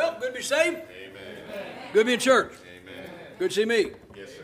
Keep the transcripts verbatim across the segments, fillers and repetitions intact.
Well, good to be saved. Amen. Good to be in church. Amen. Good to see me. Yes, sir.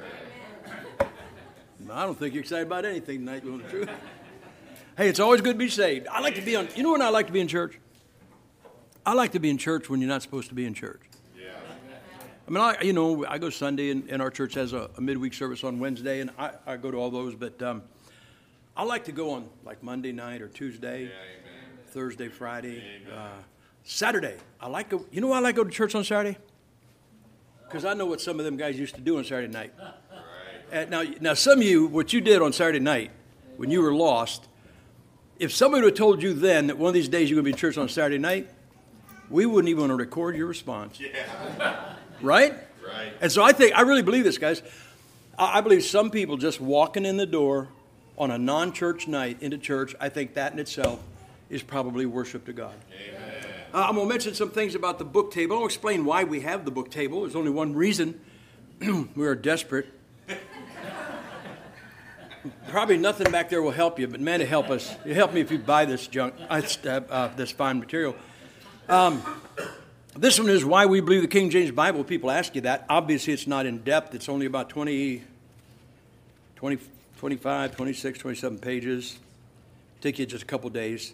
I don't think you're excited about anything tonight, to tell the truth. Hey, it's always good to be saved. I like to be on, you know when I like to be in church? I like to be in church when you're not supposed to be in church. Yeah. I mean, I, you know, I go Sunday, and, and our church has a, a midweek service on Wednesday, and I, I go to all those, but um, I like to go on like Monday night or Tuesday, Yeah, amen. Thursday, Friday, Amen. uh, Saturday. I like to, you know why I like to go to church on Saturday? Because I know what some of them guys used to do on Saturday night. Right. Uh, now, now, some of you, what you did on Saturday night when you were lost, if somebody would have told you then that one of these days you're going to be in church on Saturday night, we wouldn't even want to record your response. Yeah. Right? Right. And so I think, I really believe this, guys. I, I believe some people just walking in the door on a non-church night into church, I think that in itself is probably worship to God. Amen. Uh, I'm going to mention some things about the book table. I'll explain why we have the book table. There's only one reason. We are desperate. Probably nothing back there will help you, but man, it help us. It help me if you buy this junk, uh, uh, this fine material. Um, this one is why we believe the King James Bible. People ask you that. Obviously, it's not in depth. It's only about twenty, twenty, twenty-five, twenty-six, twenty-seven pages. Take you just a couple days.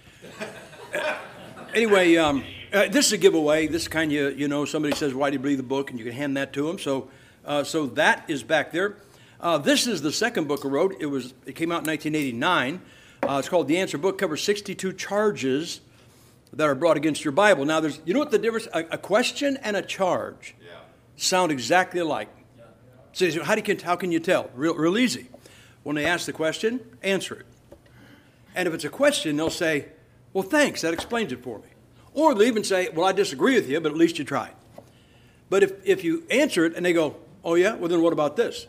Anyway, um, uh, this is a giveaway. This kind of, you know, somebody says, why do you believe the book? And you can hand that to them. So, uh, so that is back there. Uh, this is the second book I wrote. It was it came out in nineteen eighty-nine. Uh, it's called The Answer Book. Covers sixty-two charges that are brought against your Bible. Now, there's you know what the difference? A, a question and a charge Yeah. sound exactly alike. So how do you how can you tell? Real real easy. When they ask the question, answer it. And if it's a question, they'll say, "Well, thanks. That explains it for me." Or they'll even say, "Well, I disagree with you, but at least you tried." But if if you answer it and they go, "Oh yeah, well then what about this?"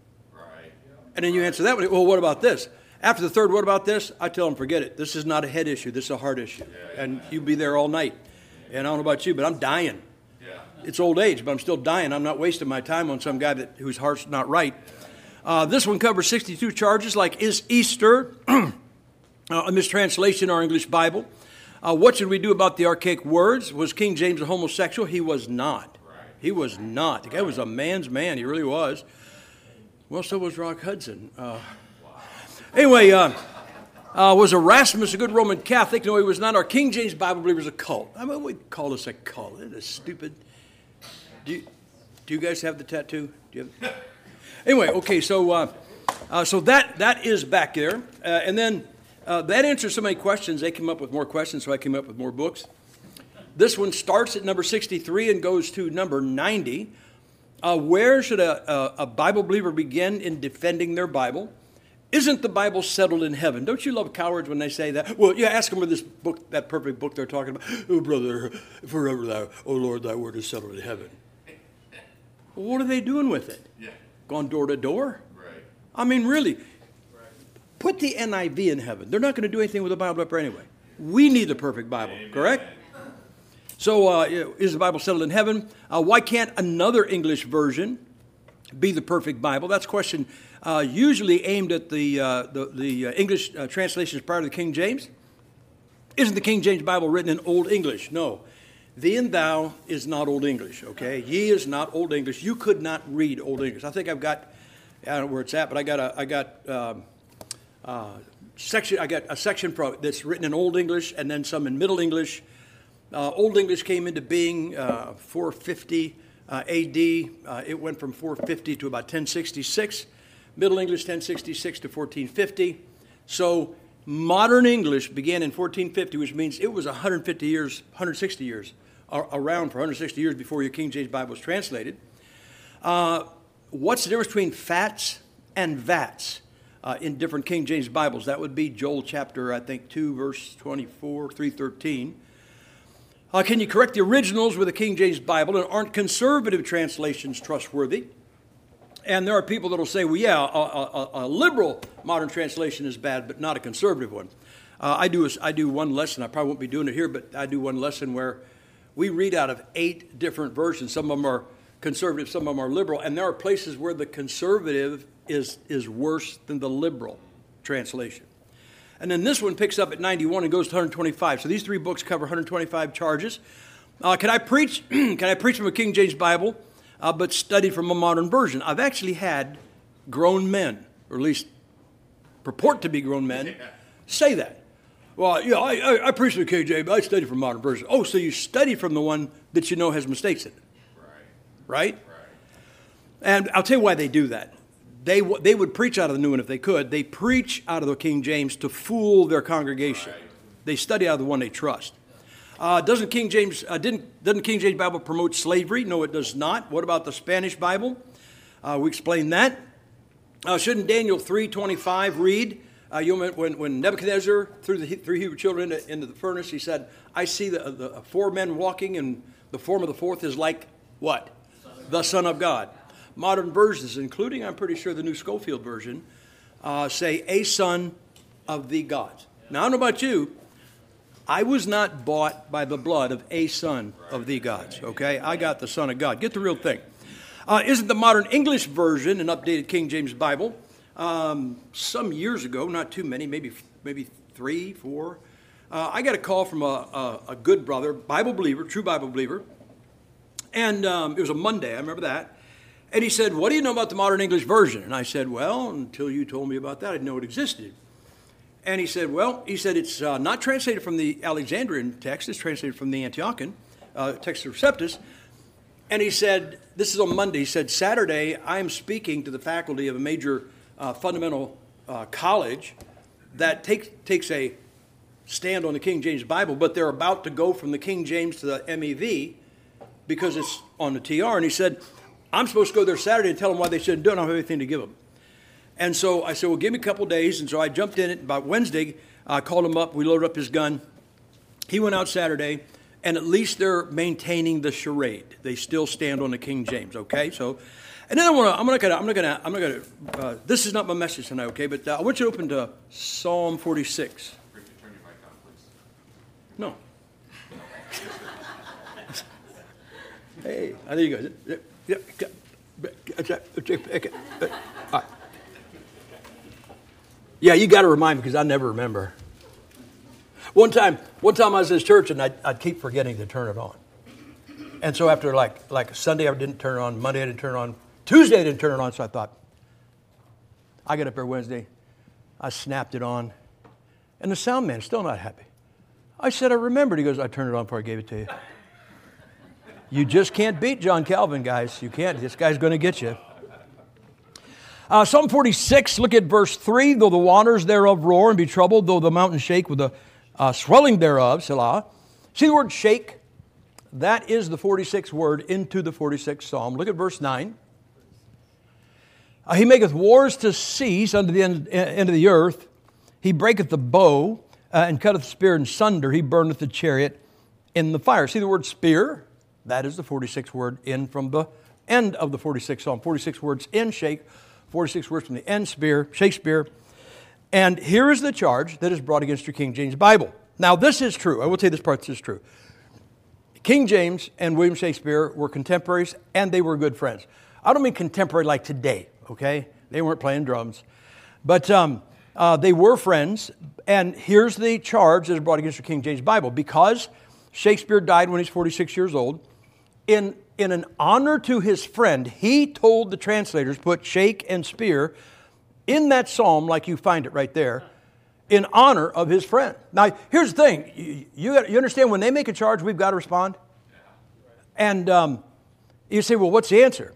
And then you answer that one, well, what about this? After the third, what about this? I tell them, forget it. This is not a head issue. This is a heart issue. Yeah, and you'll be there all night. And I don't know about you, but I'm dying. Yeah. It's old age, but I'm still dying. I'm not wasting my time on some guy that whose heart's not right. Uh, this one covers sixty-two charges, like is Easter uh, a mistranslation in our English Bible? Uh, what should we do about the archaic words? Was King James a homosexual? He was not. Right. He was not. The guy was a man's man. He really was. Well, so was Rock Hudson. Uh, anyway, uh, uh, was Erasmus a good Roman Catholic? No, he was not. Our King James Bible believer was a cult. I mean, we call this a cult. It is stupid. Do you, do you guys have the tattoo? Do you have Anyway, okay, so uh, uh, so that that is back there. Uh, and then uh, that answers so many questions. They came up with more questions, so I came up with more books. This one starts at number sixty-three and goes to number ninety. Uh, where should a, a, a Bible believer begin in defending their Bible? Isn't the Bible settled in heaven? Don't you love cowards when they say that? Well, you ask them where this book, that perfect book they're talking about. Oh, brother, forever thou, oh Lord, thy word is settled in heaven. Well, what are they doing with it? Yeah. Gone door to door? Right. I mean, really, right. Put the N I V in heaven. They're not going to do anything with the Bible up there anyway. We need the perfect Bible, Amen. Correct? So, uh, is the Bible settled in heaven? Uh, why can't another English version be the perfect Bible? That's a question uh, usually aimed at the uh, the, the uh, English uh, translations prior to the King James. Isn't the King James Bible written in Old English? No. Thee and thou is not Old English, okay? Ye is not Old English. You could not read Old English. I think I've got, I don't know where it's at, but I got a, I got um, uh, section. I got a section pro that's written in Old English and then some in Middle English. Uh, Old English came into being uh, four fifty uh, A D. Uh, it went from four fifty to about ten sixty-six. Middle English, ten sixty-six to fourteen fifty. So modern English began in fourteen fifty, which means it was one hundred fifty years, one hundred sixty years, uh, around for one hundred sixty years before your King James Bible was translated. Uh, what's the difference between fats and vats uh, in different King James Bibles? That would be Joel chapter, I think, two, verse twenty-four, three thirteen. Uh, can you correct the originals with the King James Bible, and aren't conservative translations trustworthy? And there are people that will say, well, yeah, a, a, a liberal modern translation is bad, but not a conservative one. Uh, I do a, I do one lesson. I probably won't be doing it here, but I do one lesson where we read out of eight different versions. Some of them are conservative, some of them are liberal, and there are places where the conservative is, is worse than the liberal translation. And then this one picks up at ninety-one and goes to one hundred twenty-five. So these three books cover one hundred twenty-five charges. Uh, can I preach? Can I preach from a King James Bible, uh, but study from a modern version? I've actually had grown men, or at least purport to be grown men, say that. Well, yeah, I, I, I preach from the King James, but I study from modern version. Oh, so you study from the one that you know has mistakes in it, Right. right? Right. And I'll tell you why they do that. They w- they would preach out of the new one if they could. They preach out of the King James to fool their congregation. Right. They study out of the one they trust. Uh, doesn't King James uh, didn't doesn't King James Bible promote slavery? No, it does not. What about the Spanish Bible? Uh, we explained that. Uh, shouldn't Daniel three twenty-five read? Uh, you know, when when Nebuchadnezzar threw the three Hebrew children into, into the furnace, he said, "I see the, the four men walking, and the form of the fourth is like what? The Son of God." Modern versions, including I'm pretty sure the New Schofield version, uh, say a son of the gods. Now I don't know about you. I was not bought by the blood of a son of the gods, okay? I got the Son of God. Get the real thing. Uh, isn't the modern English version an updated King James Bible? Um, some years ago, not too many, maybe maybe three, four, uh, I got a call from a, a, a good brother, Bible believer, true Bible believer, and um, it was a Monday, I remember that, and he said, "What do you know about the modern English version?" And I said, "Well, until you told me about that, I didn't know it existed." And he said, well, he said, it's uh, not translated from the Alexandrian text. It's translated from the Antiochian, uh, Textus Receptus. And he said, this is on Monday. He said, Saturday, I am speaking to the faculty of a major uh, fundamental uh, college that take, takes a stand on the King James Bible, but they're about to go from the King James to the M E V because it's on the T R. And he said, I'm supposed to go there Saturday and tell them why they shouldn't do it. I don't have anything to give them. And so I said, well, give me a couple days. And so I jumped in it. About Wednesday, I called him up. We loaded up his gun. He went out Saturday, and at least they're maintaining the charade. They still stand on the King James, okay? So, and then I want to, I'm not going to, I'm not going to, I'm not going to, uh, this is not my message tonight, okay? But uh, I want you to open to Psalm forty-six. Turn your mic on, please. No. Hey, there you go. Yeah, yeah, all right. Yeah, you got to remind me because I never remember. One time, one time I was in this church and I'd, I'd keep forgetting to turn it on. And so after like like Sunday I didn't turn it on, Monday I didn't turn it on, Tuesday I didn't turn it on. So I thought, I got up there Wednesday, I snapped it on, and the sound man's still not happy. I said I remembered. He goes, I turned it on before I gave it to you. You just can't beat John Calvin, guys. You can't. This guy's going to get you. Uh, Psalm forty-six, look at verse three. Though the waters thereof roar and be troubled, though the mountains shake with the uh, swelling thereof, Selah. See the word shake? That is the forty-sixth word into the forty-sixth Psalm. Look at verse nine. Uh, he maketh wars to cease unto the end, end of the earth. He breaketh the bow uh, and cutteth the spear in sunder. He burneth the chariot in the fire. See the word spear? That is the forty-sixth word in from the end of the forty-sixth Psalm. forty-six words in shake. forty-six words from the end spear, Shakespeare. And here is the charge that is brought against your King James Bible. Now, this is true. I will tell you this part this is true. King James and William Shakespeare were contemporaries, and they were good friends. I don't mean contemporary like today, okay? They weren't playing drums. But um, uh, they were friends, and here's the charge that is brought against your King James Bible. Because Shakespeare died when he's forty-six years old, in In an honor to his friend, he told the translators, put shake and spear in that psalm like you find it right there, in honor of his friend. Now, here's the thing. You, you, you understand when they make a charge, we've got to respond? And um, you say, well, what's the answer?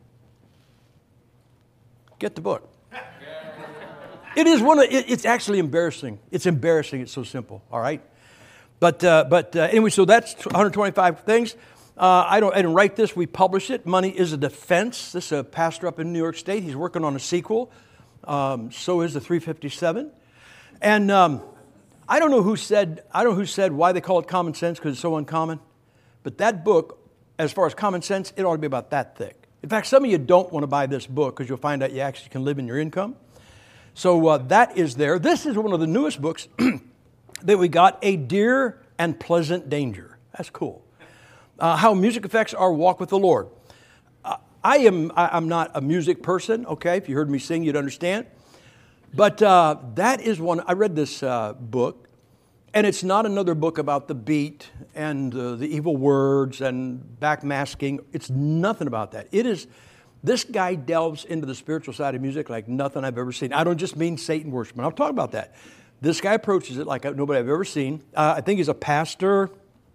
Get the book. It is one of, it, it's actually embarrassing. It's embarrassing. It's so simple, all right? But, uh, but uh, anyway, so that's one hundred twenty-five things. Uh, I don't. I didn't write this. We published it. Money is a Defense. This is a pastor up in New York State. He's working on a sequel. Um, so is the three fifty-seven. And um, I don't know who said. I don't know who said why they call it Common Sense because it's so uncommon. But that book, as far as common sense, it ought to be about that thick. In fact, some of you don't want to buy this book because you'll find out you actually can live in your income. So uh, that is there. This is one of the newest books that we got. A Dear and Pleasant Danger. That's cool. Uh, how music affects our walk with the Lord. Uh, I am I, I'm not a music person, okay? If you heard me sing, you'd understand. But uh, that is one, I read this uh, book, And it's not another book about the beat and uh, the evil words and backmasking. It's nothing about that. It is, this guy delves into the spiritual side of music like nothing I've ever seen. I don't just mean Satan worship. I'll talk about that. This guy approaches it like nobody I've ever seen. Uh, I think he's a pastor.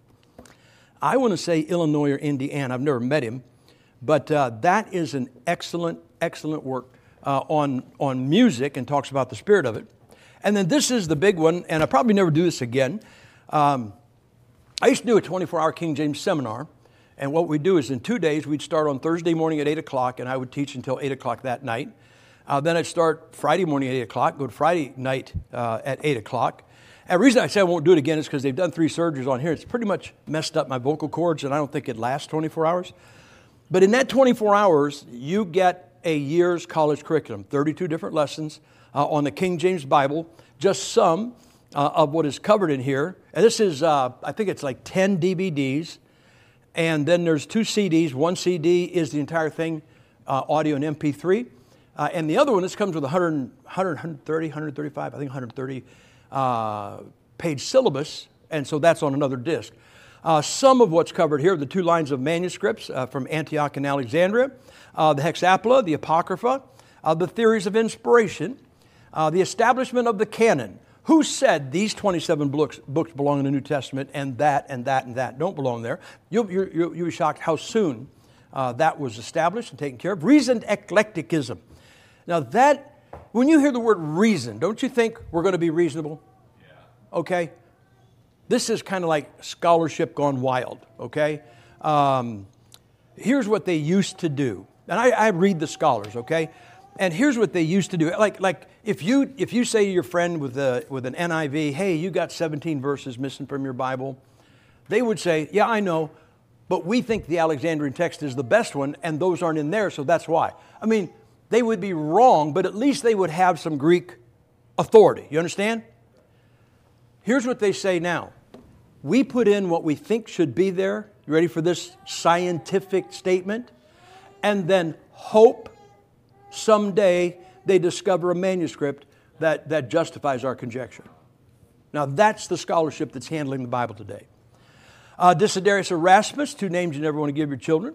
I want to say Illinois or Indiana. I've never met him. But uh, that is an excellent, excellent work uh, on, on music and talks about the spirit of it. And then this is the big one, and I probably never do this again. Um, I used to do a twenty-four hour King James seminar, and what we do is in two days, we'd start on Thursday morning at eight o'clock, and I would teach until eight o'clock that night. Uh, then I'd start Friday morning at eight o'clock, go to Friday night uh, at eight o'clock. And the reason I say I won't do it again is because they've done three surgeries on here. It's pretty much messed up my vocal cords, and I don't think it lasts twenty-four hours. But in that twenty-four hours, you get a year's college curriculum, thirty-two different lessons uh, on the King James Bible, just some uh, of what is covered in here. And this is, uh, I think it's like ten D V Ds, and then there's two C Ds. One C D is the entire thing, uh, audio and M P three. Uh, and the other one, this comes with one hundred, one hundred, one thirty, one thirty-five, I think one hundred thirty uh, page syllabus, and so that's on another disc. Uh, some of what's covered here are the two lines of manuscripts uh, from Antioch and Alexandria, uh, the Hexapla, the Apocrypha, uh, the theories of inspiration, uh, the establishment of the canon. Who said these twenty-seven books, books belong in the New Testament and that and that and that don't belong there? You'll, you'll, you'll be shocked how soon uh, that was established and taken care of. Reasoned eclecticism. Now that, when you hear the word reason, don't you think we're going to be reasonable? Yeah. Okay? This is kind of like scholarship gone wild, okay? Um, here's what they used to do. And I, I read the scholars, okay? And here's what they used to do. Like, like if you if you say to your friend with a, with an N I V, hey, you got seventeen verses missing from your Bible, they would say, yeah, I know, but we think the Alexandrian text is the best one, and those aren't in there, so that's why. I mean, they would be wrong, but at least they would have some Greek authority. You understand? Here's what they say now. We put in what we think should be there. You ready for this scientific statement? And then hope someday they discover a manuscript that, that justifies our conjecture. Now that's the scholarship that's handling the Bible today. Uh, Desiderius Erasmus, two names you never want to give your children.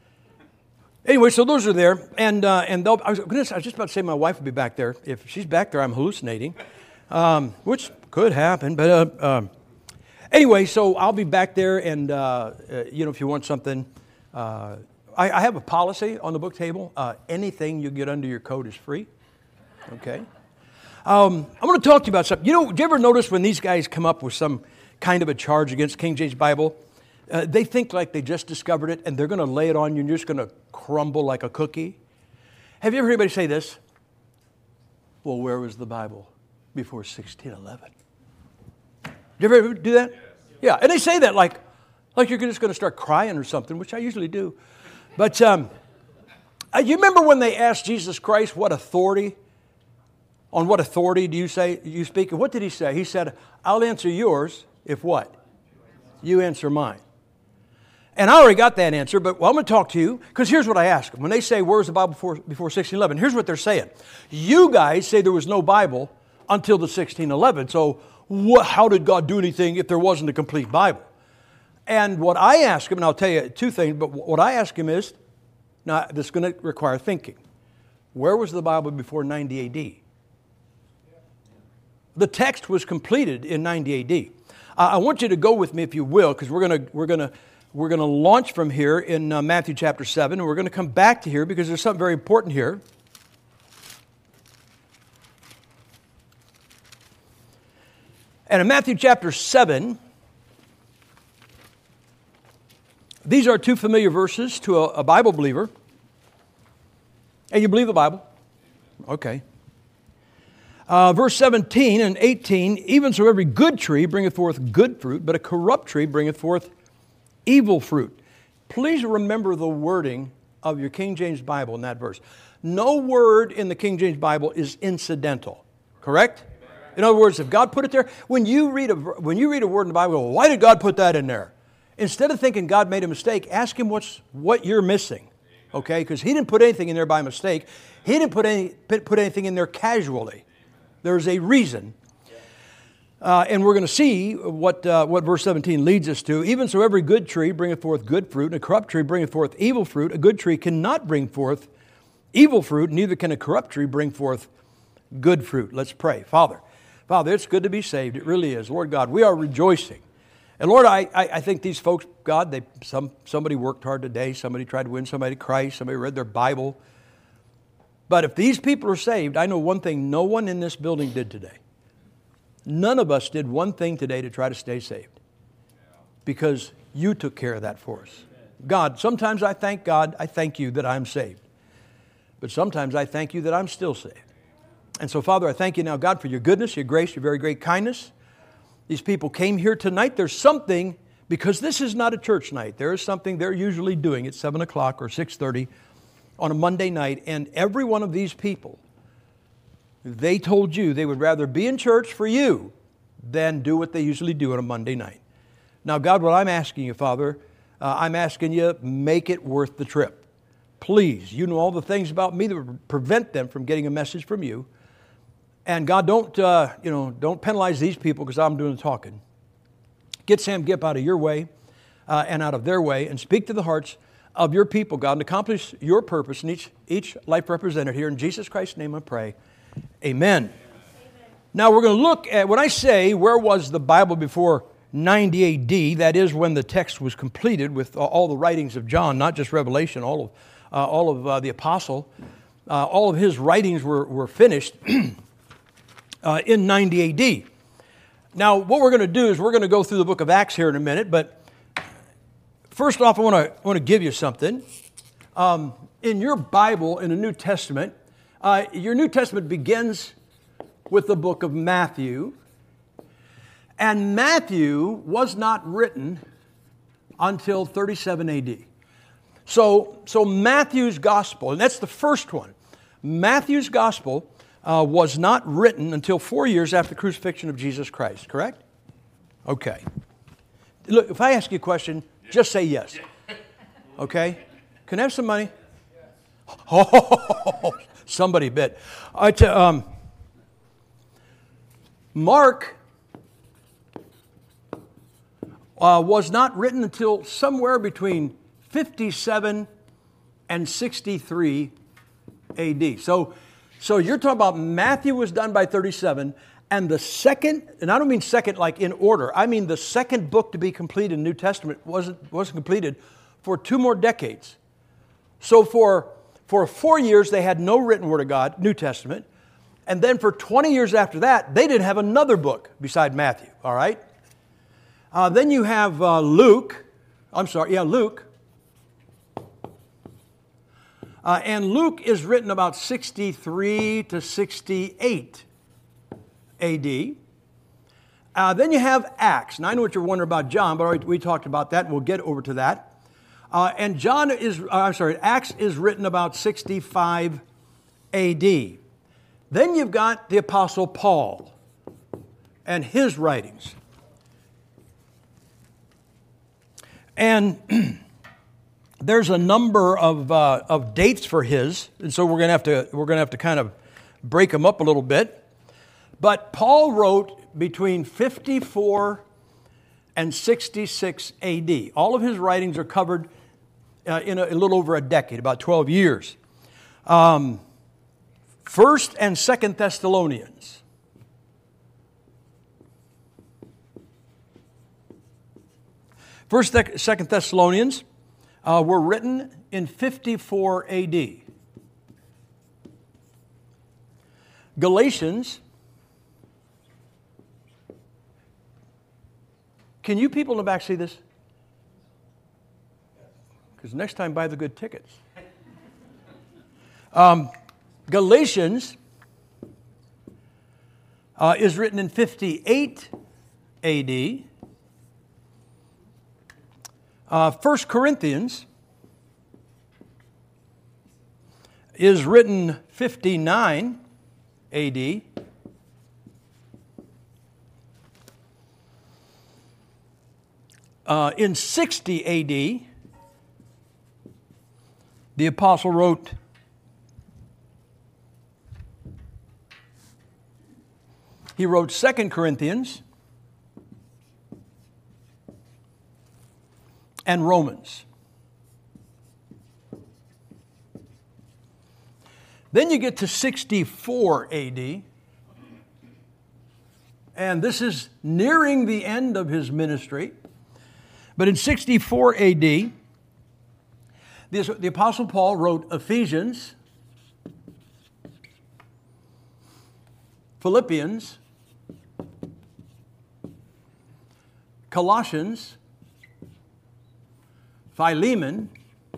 Anyway, so those are there. And uh, and I was, goodness, I was just about to say my wife would be back there. If she's back there, I'm hallucinating, um, which could happen. But uh, um, anyway, so I'll be back there. And, uh, uh, you know, if you want something, uh, I, I have a policy on the book table. Uh, anything you get under your coat is free. Okay. Um, I'm going to talk to you about something. You know, do you ever notice when these guys come up with some kind of a charge against King James Bible, uh, they think like they just discovered it and they're going to lay it on you and you're just going to crumble like a cookie? Have you ever heard anybody say this? Well, where was the Bible before sixteen eleven? Did you ever do that? Yes. Yeah, and they say that like, like you're just going to start crying or something, which I usually do. But um, uh, you remember when they asked Jesus Christ what authority, on what authority do you say you speak? And what did he say? He said, I'll answer yours if what? You answer mine. And I already got that answer, but well, I'm going to talk to you, because here's what I ask them. When they say, where's the Bible before, before sixteen eleven? Here's what they're saying. You guys say there was no Bible until the sixteen eleven, so what, how did God do anything if there wasn't a complete Bible? And what I ask him, and I'll tell you two things, but what I ask him is, now this is going to require thinking. Where was the Bible before ninety A D? The text was completed in ninety A D. Uh, I want you to go with me, if you will, because we're going to we're going to we're going to launch from here in uh, Matthew chapter seven, and we're going to come back to here because there's something very important here. And in Matthew chapter seven, these are two familiar verses to a, a Bible believer. And you believe the Bible? Okay. Uh, verse seventeen and eighteen, even so every good tree bringeth forth good fruit, but a corrupt tree bringeth forth evil fruit. Please remember the wording of your King James Bible in that verse. No word in the King James Bible is incidental, correct? In other words, if God put it there, when you read a, when you read a word in the Bible, well, why did God put that in there? Instead of thinking God made a mistake, ask Him what's what you're missing, okay? Because He didn't put anything in there by mistake. He didn't put any put anything in there casually. There's a reason. Uh, and we're going to see what uh, what verse seventeen leads us to. Even so, every good tree bringeth forth good fruit, and a corrupt tree bringeth forth evil fruit. A good tree cannot bring forth evil fruit, neither can a corrupt tree bring forth good fruit. Let's pray. Father, Father, it's good to be saved. It really is. Lord God, we are rejoicing. And Lord, I, I, I think these folks, God, they some somebody worked hard today. Somebody tried to win somebody to Christ. Somebody read their Bible. But if these people are saved, I know one thing no one in this building did today. None of us did one thing today to try to stay saved, because you took care of that for us. God, sometimes I thank God, I thank you that I'm saved. But sometimes I thank you that I'm still saved. And so, Father, I thank you now, God, for your goodness, your grace, your very great kindness. These people came here tonight. There's something, because this is not a church night. There is something they're usually doing at seven o'clock or six thirty on a Monday night. And every one of these people, they told you they would rather be in church for you than do what they usually do on a Monday night. Now, God, what I'm asking you, Father, uh, I'm asking you, make it worth the trip. Please, you know all the things about me that would prevent them from getting a message from you. And God, don't, uh, you know, don't penalize these people because I'm doing the talking. Get Sam Gipp out of your way uh, and out of their way, and speak to the hearts of your people, God, and accomplish your purpose in each, each life represented here. In Jesus Christ's name I pray. Amen. Amen. Now we're going to look at, when I say where was the Bible before ninety A D, that is when the text was completed with all the writings of John, not just Revelation, all of, uh, all of uh, the apostle. Uh, all of his writings were, were finished uh, in ninety A D. Now what we're going to do is we're going to go through the book of Acts here in a minute, but first off I want to, I want to give you something. Um, in your Bible, in the New Testament, Uh, your New Testament begins with the book of Matthew. And Matthew was not written until thirty-seven A D. So, so Matthew's gospel, and that's the first one. Matthew's gospel uh, was not written until four years after the crucifixion of Jesus Christ, correct? Okay. Look, if I ask you a question, just say yes. Okay? Can I have some money? Oh, somebody bit. I t- um, Mark uh, was not written until somewhere between fifty-seven and sixty-three A D. So, so you're talking about Matthew was done by thirty-seven, and the second, and I don't mean second like in order, I mean the second book to be completed in the New Testament wasn't, wasn't completed for two more decades. So for For four years, they had no written Word of God, New Testament. And then for twenty years after that, they didn't have another book beside Matthew, all right? Uh, then you have uh, Luke. I'm sorry, yeah, Luke. Uh, and Luke is written about sixty-three to sixty-eight A D. Uh, then you have Acts. Now, I know what you're wondering about John, but we talked about that, and we'll get over to that. Uh, and John is, uh, I'm sorry, Acts is written about sixty-five A D. Then you've got the Apostle Paul and his writings. And there's a number of uh, of dates for his, and so we're going to have to we're going to have to kind of break them up a little bit. But Paul wrote between fifty-four and sixty-six A D. All of his writings are covered Uh, in a, a little over a decade, about twelve years. Um, First and Second Thessalonians. First, Second Thessalonians uh, were written in fifty-four A D. Galatians. Can you people in the back see this? Because next time, buy the good tickets. Um, Galatians uh, is written in fifty-eight A D. Uh, First Corinthians is written fifty-nine A D. Uh, in sixty A D, the apostle wrote, he wrote Second Corinthians. and Romans. Then you get to sixty-four A D, and this is nearing the end of his ministry. But in sixty-four A D, the, the Apostle Paul wrote Ephesians, Philippians, Colossians, Philemon,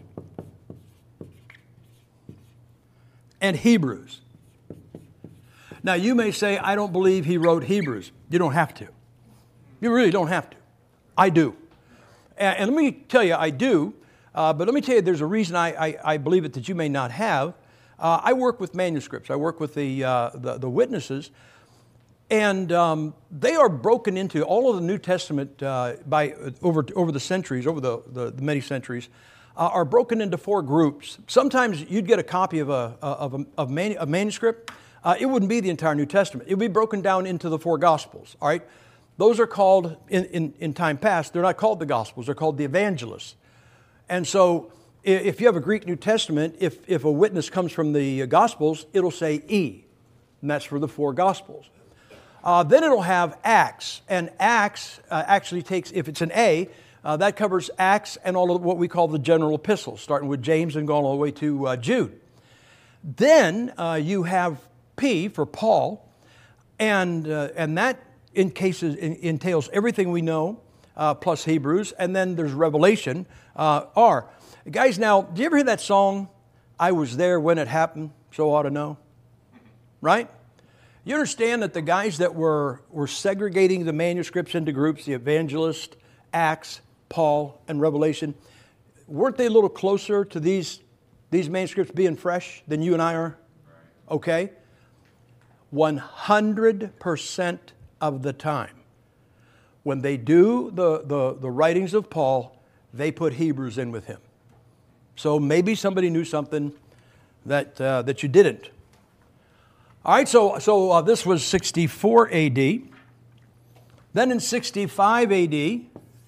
and Hebrews. Now, you may say, I don't believe he wrote Hebrews. You don't have to. You really don't have to. I do. And, and let me tell you, I do. Uh, but let me tell you, there's a reason I, I, I believe it that you may not have. Uh, I work with manuscripts. I work with the, uh, the, the witnesses. And um, they are broken into, all of the New Testament uh, by over, over the centuries, over the, the, the many centuries, uh, are broken into four groups. Sometimes you'd get a copy of a, of a, of manu- a manuscript. Uh, it wouldn't be the entire New Testament. It would be broken down into the four Gospels, all right? Those are called, in, in, in time past, they're not called the Gospels, they're called the evangelists. And so if you have a Greek New Testament, if, if a witness comes from the Gospels, it'll say E, and that's for the four Gospels. Uh, then it'll have Acts, and Acts uh, actually takes, if it's an A, uh, that covers Acts and all of what we call the general epistles, starting with James and going all the way to uh, Jude. Then uh, you have P for Paul, and uh, and that in cases in, entails everything we know, uh, plus Hebrews, and then there's Revelation, uh, R. Guys, now, do you ever hear that song, I was there when it happened, so ought to know? Right? You understand that the guys that were, were segregating the manuscripts into groups, the evangelist, Acts, Paul, and Revelation, weren't they a little closer to these, these manuscripts being fresh than you and I are? Okay? one hundred percent of the time, when they do the, the, the writings of Paul, they put Hebrews in with him. So maybe somebody knew something that, uh, that you didn't. All right, so, so uh, this was sixty-four A D. Then in sixty-five A D,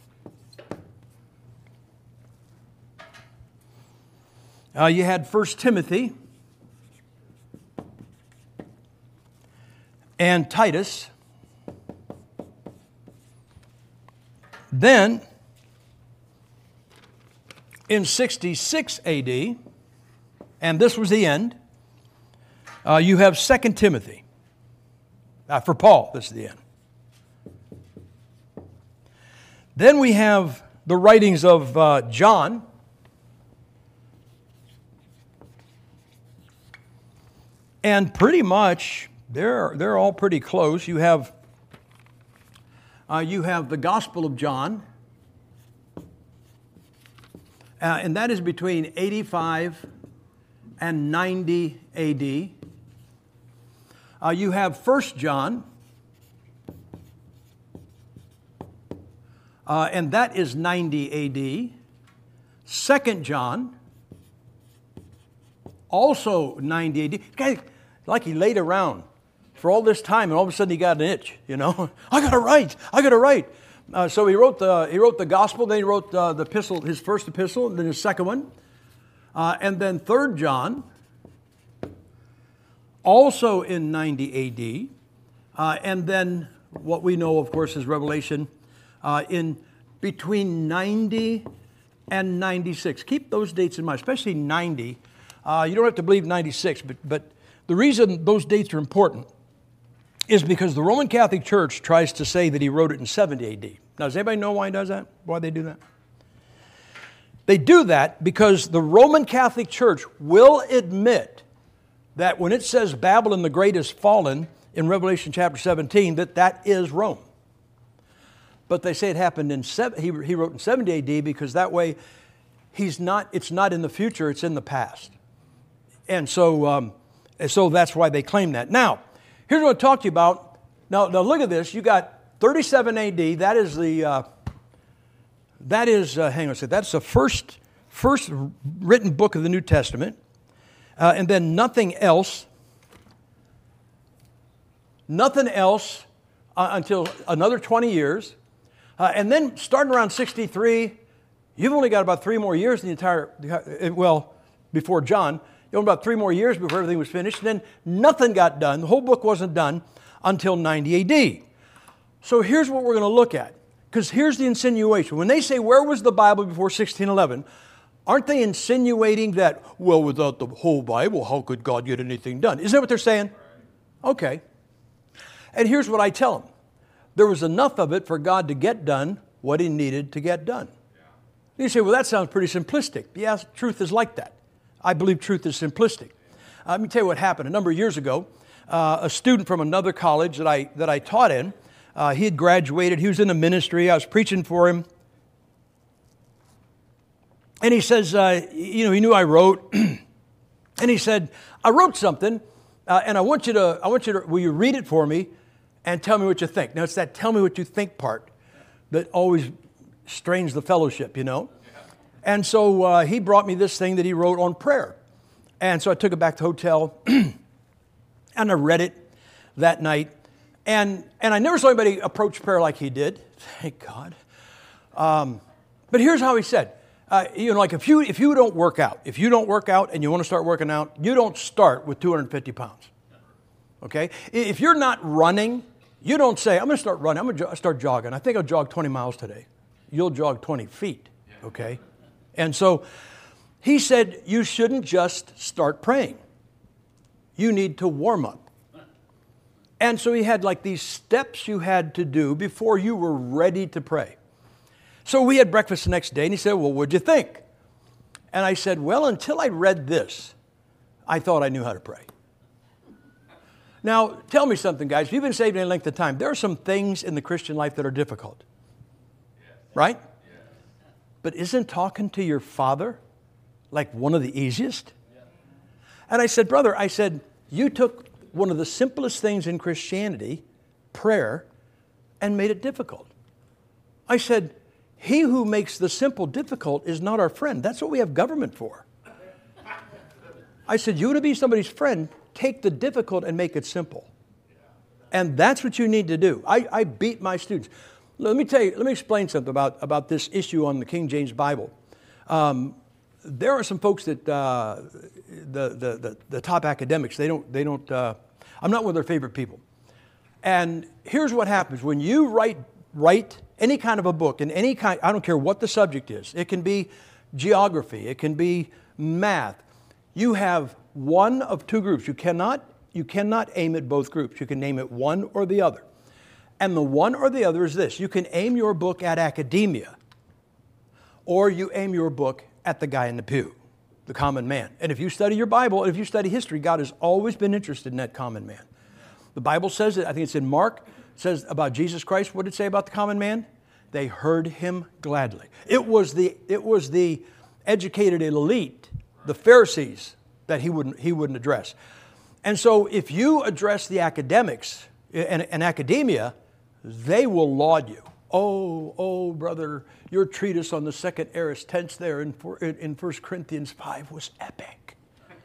uh, you had First Timothy and Titus. Then in sixty-six A D, and this was the end, Uh, you have Second Timothy. Uh, for Paul, this is the end. Then we have the writings of uh, John. And pretty much, they're, they're all pretty close. You have, uh, you have the Gospel of John. Uh, and that is between eighty-five and ninety A D. Uh, you have First John, uh, and that is ninety A D. Second John, also ninety A D. This guy, like he laid around for all this time, and all of a sudden he got an itch. You know, I got to write. I got to write. Uh, so he wrote the he wrote the gospel. Then he wrote uh, the epistle, his first epistle, and then his second one, uh, and then Third John. Also in ninety A D, uh, and then what we know, of course, is Revelation uh, in between ninety and ninety-six. Keep those dates in mind, especially ninety. Uh, you don't have to believe ninety-six, but, but the reason those dates are important is because the Roman Catholic Church tries to say that he wrote it in seventy A D. Now, does anybody know why he does that? Why they do that? They do that because the Roman Catholic Church will admit that when it says Babylon the Great is fallen in Revelation chapter seventeen, that that is Rome. But they say it happened in, he, he wrote in seventy A D because that way he's not, it's not in the future, it's in the past. And so, um, and so that's why they claim that. Now, here's what I talk to you about. Now, now look at this. You got thirty-seven A D, that is the, uh, that is, uh, hang on a second, that's the first, first written book of the New Testament. Uh, and then nothing else, nothing else uh, until another twenty years. Uh, and then starting around sixty-three, You've only got about three more years in the entire, well, before John, you have about three more years before everything was finished. And then nothing got done. The whole book wasn't done until ninety A D. So here's what we're going to look at. Because here's the insinuation. When they say, where was the Bible before sixteen eleven? Aren't they insinuating that, well, without the whole Bible, how could God get anything done? Isn't that what they're saying? Okay. And here's what I tell them. There was enough of it for God to get done what he needed to get done. You say, well, that sounds pretty simplistic. Yes, truth is like that. I believe truth is simplistic. Uh, let me tell you what happened. A number of years ago, uh, a student from another college that I that I taught in, uh, he had graduated. He was in the ministry. I was preaching for him. And he says, uh, you know, he knew I wrote. And he said, I wrote something, uh, and I want you to, I want you to, will you read it for me and tell me what you think? Now, it's that tell me what you think part that always strains the fellowship, you know. And so uh, he brought me this thing that he wrote on prayer. And so I took it back to the hotel, and I read it that night. And and I never saw anybody approach prayer like he did. Thank God. Um, but here's how he said. Uh, you know, like if you if you don't work out, if you don't work out and you want to start working out, you don't start with two hundred fifty pounds. Okay? If you're not running, you don't say, I'm going to start running. I'm going to start jogging. I think I'll jog twenty miles today. You'll jog twenty feet. Okay? And so he said, you shouldn't just start praying. You need to warm up. And so he had like these steps you had to do before you were ready to pray. So we had breakfast the next day, and he said, well, what'd you think? And I said, well, until I read this, I thought I knew how to pray. Now, tell me something, guys. If you've been saved any length of time, there are some things in the Christian life that are difficult. Right? But isn't talking to your Father like one of the easiest? And I said, brother, I said, you took one of the simplest things in Christianity, prayer, and made it difficult. I said, he who makes the simple difficult is not our friend. That's what we have government for. I said, you want to be somebody's friend, take the difficult and make it simple. And that's what you need to do. I, I beat my students. Let me tell you, let me explain something about, about this issue on the King James Bible. Um, there are some folks that, uh, the, the, the, the top academics, they don't, they don't, uh, I'm not one of their favorite people. And here's what happens. When you write, write any kind of a book, in any kind, I don't care what the subject is. It can be geography. It can be math. You have one of two groups. You cannot, you cannot aim at both groups. You can name it one or the other. And the one or the other is this. You can aim your book at academia, or you aim your book at the guy in the pew, the common man. And if you study your Bible, if you study history, God has always been interested in that common man. The Bible says it, I think it's in Mark, it says about Jesus Christ, what did it say about the common man? They heard him gladly. It was the, it was the educated elite, the Pharisees, that he wouldn't, he wouldn't address. And so if you address the academics and, and academia, they will laud you. Oh, oh, brother, your treatise on the second aorist tense there in, in First Corinthians five was epic.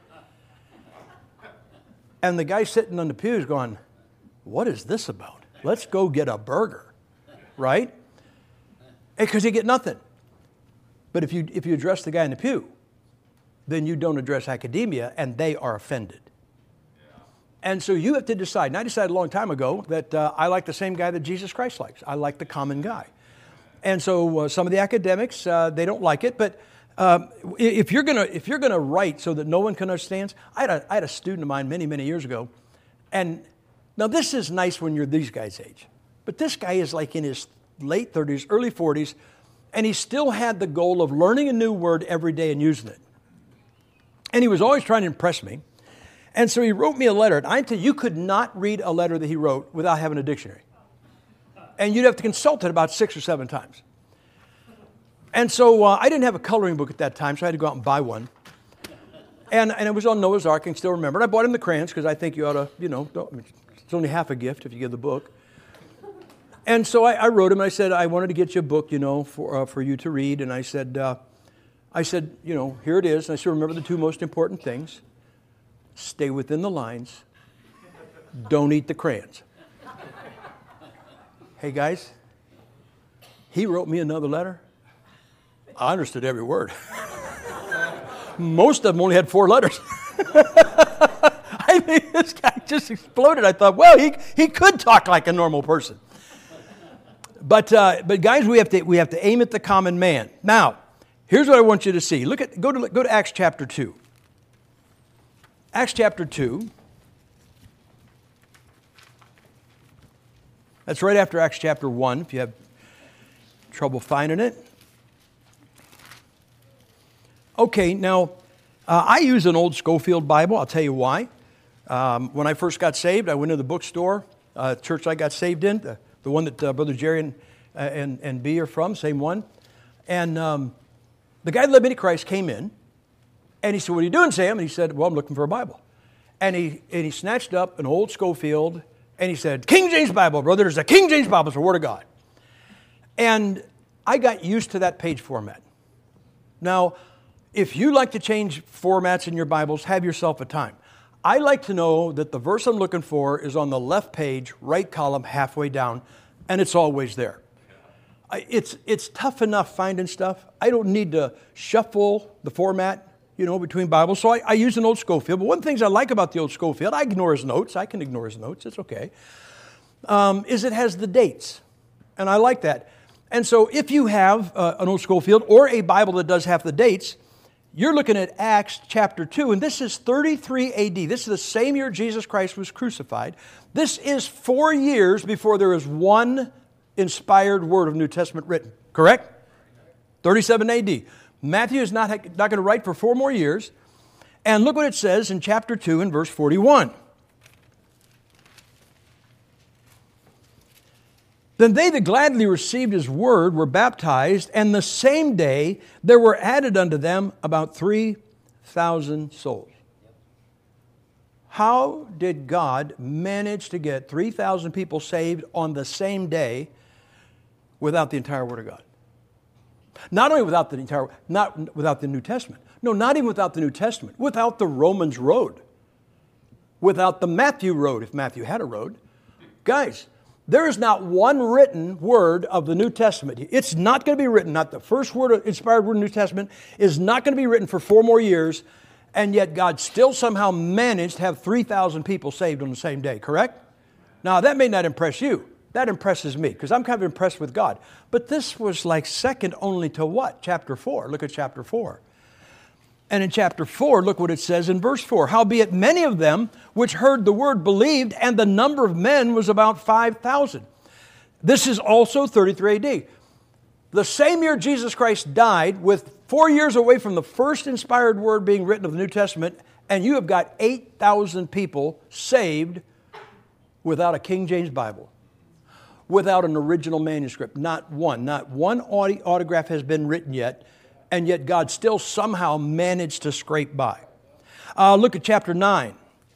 And the guy sitting on the pew is going, what is this about? Let's go get a burger, right? Because you get nothing. But if you, if you address the guy in the pew, then you don't address academia, and they are offended. And so you have to decide. And I decided a long time ago that uh, I like the same guy that Jesus Christ likes. I like the common guy. And so uh, some of the academics, uh, they don't like it. But um, if you're gonna if you're gonna write so that no one can understand, I had a, I had a student of mine many many years ago, and now this is nice when you're these guys' age, but this guy is like in his late thirties, early forties, and he still had the goal of learning a new word every day and using it. And he was always trying to impress me. And so he wrote me a letter. And I tell you, you could not read a letter that he wrote without having a dictionary. And you'd have to consult it about six or seven times. And so uh, I didn't have a coloring book at that time, so I had to go out and buy one. And, and it was on Noah's Ark, I can still remember. And I bought him the crayons because I think you ought to, you know, it's only half a gift if you give the book. And so I, I wrote him, and I said, I wanted to get you a book, you know, for, uh, for you to read. And I said, uh, I said, you know, here it is. And I said, remember the two most important things. Stay within the lines. Don't eat the crayons. Hey, guys, he wrote me another letter. I understood every word. Most of them only had four letters. I mean, this guy just exploded. I thought, well, he he could talk like a normal person. But uh, but guys, we have to we have to aim at the common man. Now, here's what I want you to see. Look at go to go to Acts chapter two. Acts chapter two. That's right after Acts chapter one, if you have trouble finding it. Okay, now, uh, I use an old Schofield Bible. I'll tell you why. Um, when I first got saved, I went to the bookstore, uh, church I got saved in, the, the one that uh, Brother Jerry and, uh, and, and B are from, same one. And um, the guy that led me to Christ came in, and he said, what are you doing, Sam? And he said, well, I'm looking for a Bible. And he, and he snatched up an old Schofield, and he said, King James Bible, brother. There's a King James Bible. It's the Word of God. And I got used to that page format. Now, if you like to change formats in your Bibles, have yourself a time. I like to know that the verse I'm looking for is on the left page, right column, halfway down, and it's always there. It's, it's tough enough finding stuff. I don't need to shuffle the format, you know, between Bibles. So I, I use an old Schofield. But one of the things I like about the old Schofield, I ignore his notes. I can ignore his notes. It's okay. Um, is it has the dates. And I like that. And so if you have uh, an old Schofield or a Bible that does have the dates, you're looking at Acts chapter two. And this is thirty-three A D. This is the same year Jesus Christ was crucified. This is four years before there is one inspired word of New Testament written. Correct? thirty-seven A D. Matthew is not, not going to write for four more years. And look what it says in chapter two and verse forty-one. Then they that gladly received his word were baptized, and the same day there were added unto them about three thousand souls. How did God manage to get three thousand people saved on the same day without the entire Word of God? Not only without the entire, not without the New Testament. No, not even without the New Testament. Without the Romans road. Without the Matthew road, if Matthew had a road. Guys, there is not one written word of the New Testament. It's not going to be written, not the first word, of inspired word of the New Testament is not going to be written for four more years, and yet God still somehow managed to have three thousand people saved on the same day, correct? Now, that may not impress you. That impresses me, because I'm kind of impressed with God. But this was like second only to what? Chapter four. Look at chapter four. And in chapter four, look what it says in verse four. Howbeit many of them which heard the word believed, and the number of men was about five thousand. This is also thirty-three A D. The same year Jesus Christ died, with four years away from the first inspired word being written of the New Testament, and you have got eight thousand people saved without a King James Bible. Without an original manuscript. Not one. Not one autograph has been written yet, and yet God still somehow managed to scrape by. Uh, look at chapter nine.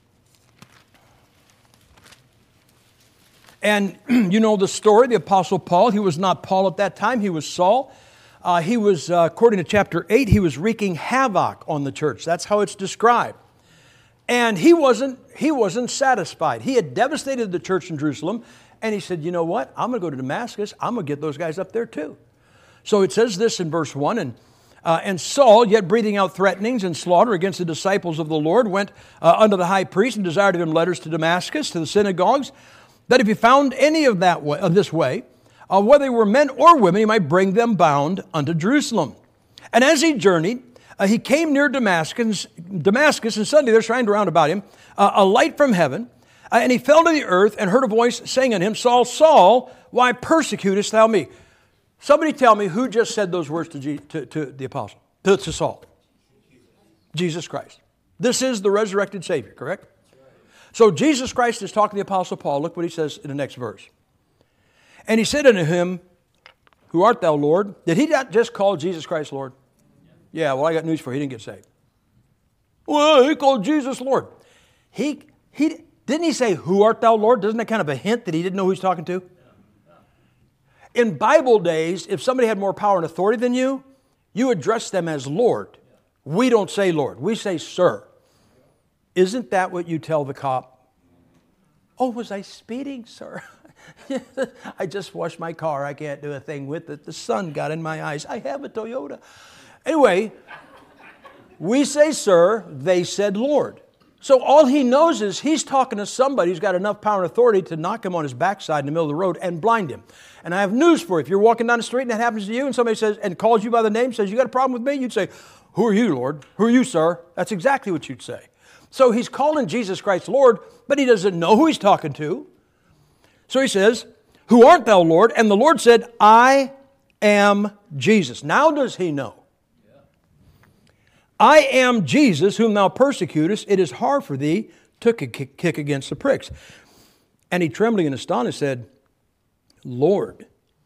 And you know the story, the Apostle Paul. He was not Paul at that time. He was Saul. Uh, he was, uh, according to chapter eight, he was wreaking havoc on the church. That's how it's described. And he wasn't, he wasn't satisfied. He had devastated the church in Jerusalem. And he said, you know what? I'm going to go to Damascus. I'm going to get those guys up there too. So it says this in verse one. And, uh, and Saul, yet breathing out threatenings and slaughter against the disciples of the Lord, went uh, unto the high priest and desired of him letters to Damascus, to the synagogues, that if he found any of that way, of this way, uh, whether they were men or women, he might bring them bound unto Jerusalem. And as he journeyed, uh, he came near Damascus, Damascus, and suddenly there shined around about him uh, a light from heaven. Uh, and he fell to the earth and heard a voice saying unto him, Saul, Saul, why persecutest thou me? Somebody tell me who just said those words to, G- to, to the apostle, to, to Saul? Jesus Christ. This is the resurrected Savior, correct? So Jesus Christ is talking to the apostle Paul. Look what he says in the next verse. And he said unto him, who art thou, Lord? Did he not just call Jesus Christ Lord? Yeah, well, I got news for you. He didn't get saved. Well, he called Jesus Lord. He, he, Didn't he say, who art thou, Lord? Doesn't that kind of a hint that he didn't know who he's talking to? In Bible days, if somebody had more power and authority than you, you address them as Lord. We don't say Lord. We say sir. Isn't that what you tell the cop? Oh, was I speeding, sir? I just washed my car. I can't do a thing with it. The sun got in my eyes. I have a Toyota. Anyway, we say, sir. They said, Lord. So all he knows is he's talking to somebody who's got enough power and authority to knock him on his backside in the middle of the road and blind him. And I have news for you. If you're walking down the street and that happens to you and somebody says and calls you by the name, says, you got a problem with me? You'd say, who are you, Lord? Who are you, sir? That's exactly what you'd say. So he's calling Jesus Christ Lord, but he doesn't know who he's talking to. So he says, who art thou, Lord? And the Lord said, I am Jesus. Now does he know? I am Jesus, whom thou persecutest. It is hard for thee to kick against the pricks. And he, trembling and astonished, said, Lord.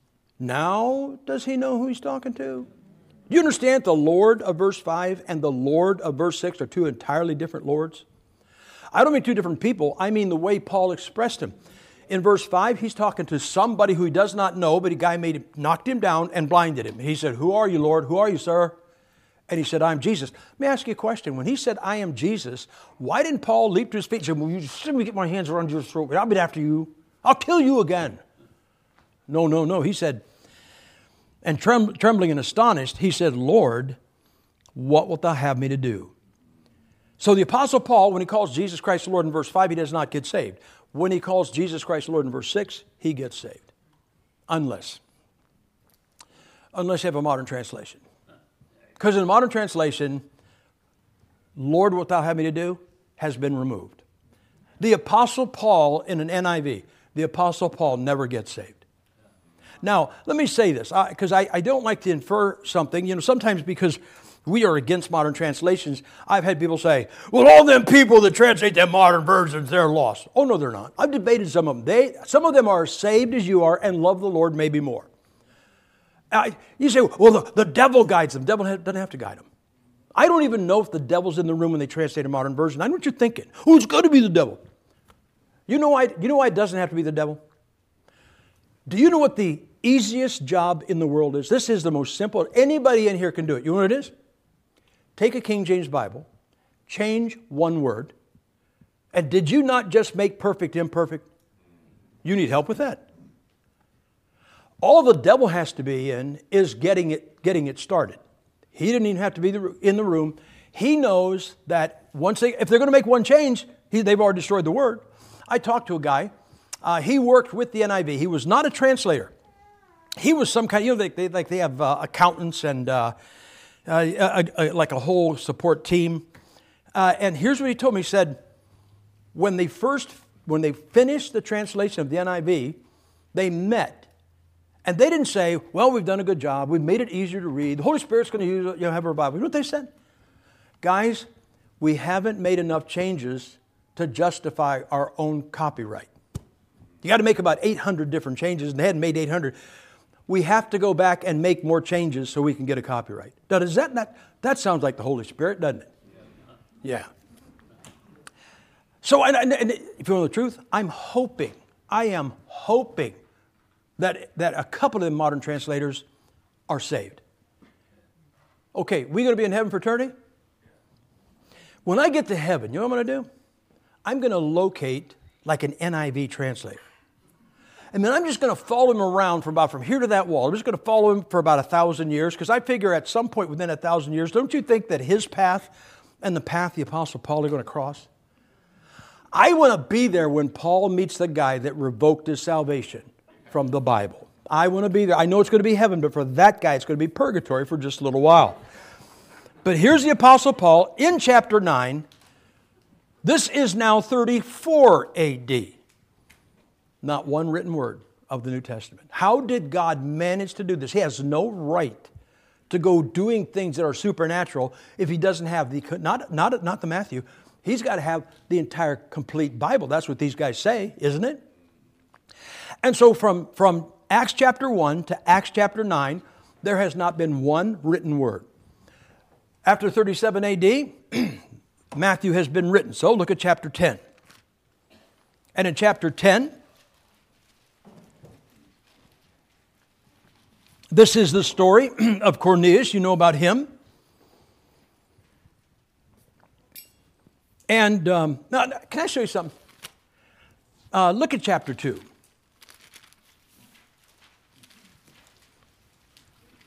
Now does he know who he's talking to? Do you understand the Lord of verse five and the Lord of verse six are two entirely different Lords? I don't mean two different people. I mean the way Paul expressed him. In verse five, he's talking to somebody who he does not know, but a guy made him, knocked him down and blinded him. He said, who are you, Lord? Who are you, sir? And he said, I am Jesus. Let me ask you a question. When he said, I am Jesus, why didn't Paul leap to his feet and say, well, you just let me get my hands around your throat. I'll be after you. I'll kill you again. No, no, no. He said, and trem- trembling and astonished, he said, Lord, what wilt thou have me to do? So the Apostle Paul, when he calls Jesus Christ the Lord in verse five, he does not get saved. When he calls Jesus Christ the Lord in verse six, he gets saved. Unless. Unless you have a modern translation. Because in the modern translation, Lord, what thou have me to do, has been removed. The Apostle Paul in an N I V, the Apostle Paul never gets saved. Now, let me say this, because I, I, I don't like to infer something. You know, sometimes because we are against modern translations, I've had people say, well, all them people that translate them modern versions, they're lost. Oh, no, they're not. I've debated some of them. They, some of them are saved as you are and love the Lord maybe more. Uh, you say, well, the, the devil guides them. The devil doesn't have to guide them. I don't even know if the devil's in the room when they translate a modern version. I know what you're thinking. Oh, it's got to be the devil. You know why, you know why it doesn't have to be the devil? Do you know what the easiest job in the world is? This is the most simple. Anybody in here can do it. You know what it is? Take a King James Bible, change one word, and did you not just make perfect imperfect? You need help with that. All the devil has to be in is getting it, getting it started. He didn't even have to be in the room. He knows that once they, if they're going to make one change, he, they've already destroyed the word. I talked to a guy. Uh, he worked with the N I V. He was not a translator. He was some kind. You know, they, they like they have uh, accountants and uh, uh, a, a, like a whole support team. Uh, and here's what he told me. He said, when they first, when they finished the translation of the N I V, they met. And they didn't say, well, we've done a good job. We've made it easier to read. The Holy Spirit's going to use it. You know, have our Bible. You know what they said? Guys, we haven't made enough changes to justify our own copyright. You got to make about eight hundred different changes, and they hadn't made eight hundred. We have to go back and make more changes so we can get a copyright. Now, does that not, that sounds like the Holy Spirit, doesn't it? Yeah. So, and, and, and if you want the truth, I'm hoping, I am hoping that, that a couple of the modern translators are saved. Okay, we going to be in heaven for eternity? When I get to heaven, you know what I'm going to do? I'm going to locate like an N I V translator. And then I'm just going to follow him around from about from here to that wall. I'm just going to follow him for about a thousand years because I figure at some point within a thousand years, don't you think that his path and the path the Apostle Paul are going to cross? I want to be there when Paul meets the guy that revoked his salvation from the Bible. I want to be there. I know it's going to be heaven, but for that guy, it's going to be purgatory for just a little while. But here's the Apostle Paul in chapter nine. This is now thirty-four A D. Not one written word of the New Testament. How did God manage to do this? He has no right to go doing things that are supernatural if he doesn't have the, not, not, not the Matthew, he's got to have the entire complete Bible. That's what these guys say, isn't it? And so from, from Acts chapter one to Acts chapter nine, there has not been one written word. After thirty-seven A D, Matthew has been written. So look at chapter ten. And in chapter ten, this is the story of Cornelius. You know about him. And um, now, can I show you something? Uh, look at chapter two.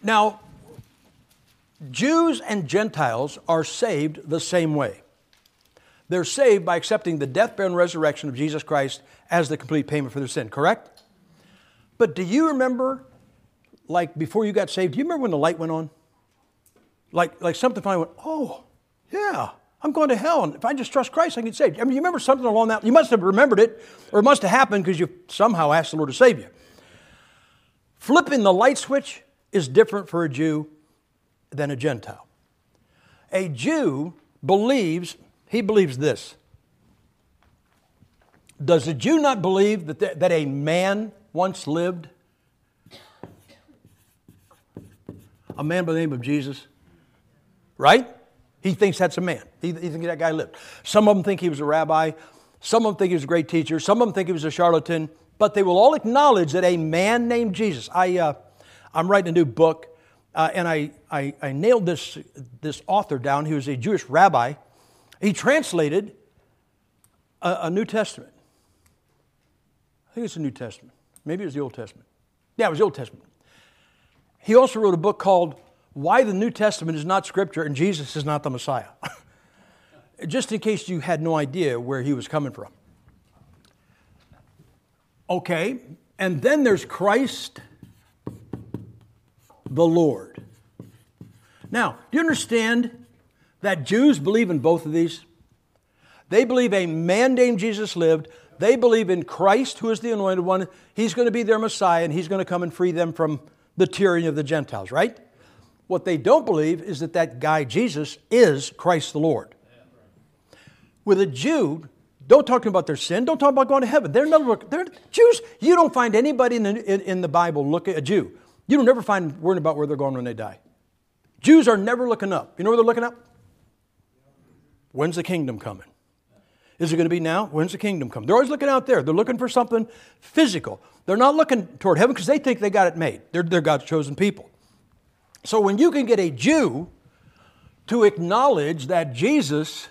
Now, Jews and Gentiles are saved the same way. They're saved by accepting the death, burial, and resurrection of Jesus Christ as the complete payment for their sin, correct? But do you remember, like before you got saved, do you remember when the light went on? Like, like something finally went, oh, yeah, I'm going to hell, and if I just trust Christ, I can get saved. I mean, you remember something along that? You must have remembered it, or it must have happened because you somehow asked the Lord to save you. Flipping the light switch is different for a Jew than a Gentile. A Jew believes, he believes this. Does a Jew not believe that, th- that a man once lived? A man by the name of Jesus? Right? He thinks that's a man. He, he thinks that guy lived. Some of them think he was a rabbi. Some of them think he was a great teacher. Some of them think he was a charlatan. But they will all acknowledge that a man named Jesus. I, uh, I'm writing a new book, uh, and I, I, I nailed this, this author down. He was a Jewish rabbi. He translated a, a New Testament. I think it's the New Testament. Maybe it was the Old Testament. Yeah, it was the Old Testament. He also wrote a book called Why the New Testament is Not Scripture and Jesus is Not the Messiah. Just in case you had no idea where he was coming from. Okay, and then there's Christ the Lord. Now, do you understand that Jews believe in both of these? They believe a man named Jesus lived. They believe in Christ, who is the anointed one. He's going to be their Messiah, and he's going to come and free them from the tyranny of the Gentiles, right? What they don't believe is that that guy, Jesus, is Christ the Lord. With a Jew, don't talk to them about their sin. Don't talk about going to heaven. They're never, they're Jews. You don't find anybody in the, in, in the Bible look at a Jew. You don't never find worrying about where they're going when they die. Jews are never looking up. You know where they're looking up? When's the kingdom coming? Is it going to be now? When's the kingdom coming? They're always looking out there. They're looking for something physical. They're not looking toward heaven because they think they got it made. They're, they're God's chosen people. So when you can get a Jew to acknowledge that Jesus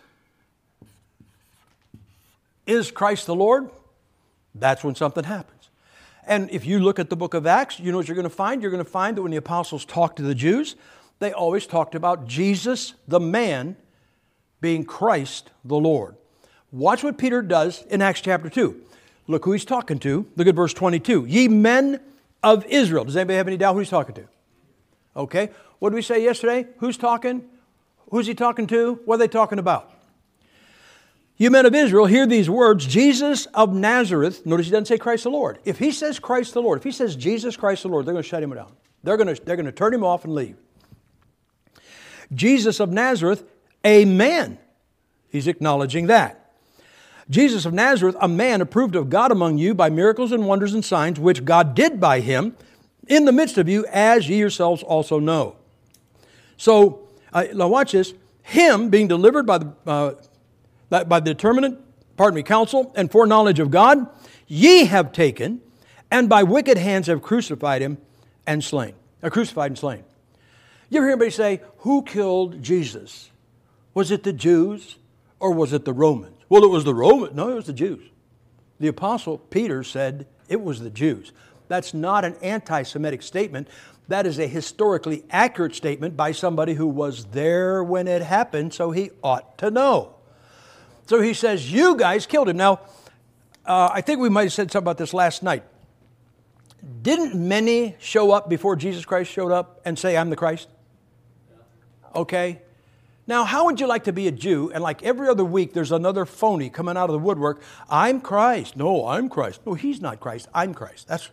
is Christ the Lord, that's when something happens. And if you look at the book of Acts, you know what you're going to find? You're going to find that when the apostles talked to the Jews, they always talked about Jesus, the man, being Christ the Lord. Watch what Peter does in Acts chapter two. Look who he's talking to. Look at verse twenty-two. Ye men of Israel. Does anybody have any doubt who he's talking to? Okay. What did we say yesterday? Who's talking? Who's he talking to? What are they talking about? You men of Israel, hear these words, Jesus of Nazareth. Notice he doesn't say Christ the Lord. If he says Christ the Lord, if he says Jesus Christ the Lord, they're going to shut him down. They're going to, they're going to turn him off and leave. Jesus of Nazareth, a man. He's acknowledging that. Jesus of Nazareth, a man approved of God among you by miracles and wonders and signs, which God did by him in the midst of you, as ye yourselves also know. So, uh, now watch this. Him being delivered by the... Uh, by the determinate, pardon me, counsel and foreknowledge of God, ye have taken, and by wicked hands have crucified him and slain. Uh, crucified and slain. You ever hear anybody say, who killed Jesus? Was it the Jews or was it the Romans? Well, it was the Romans. No, it was the Jews. The Apostle Peter said it was the Jews. That's not an anti-Semitic statement. That is a historically accurate statement by somebody who was there when it happened, so he ought to know. So he says, you guys killed him. Now, uh, I think we might have said something about this last night. Didn't many show up before Jesus Christ showed up and say, I'm the Christ? Okay. Now, how would you like to be a Jew and like every other week there's another phony coming out of the woodwork? I'm Christ. No, I'm Christ. No, he's not Christ. I'm Christ. That's.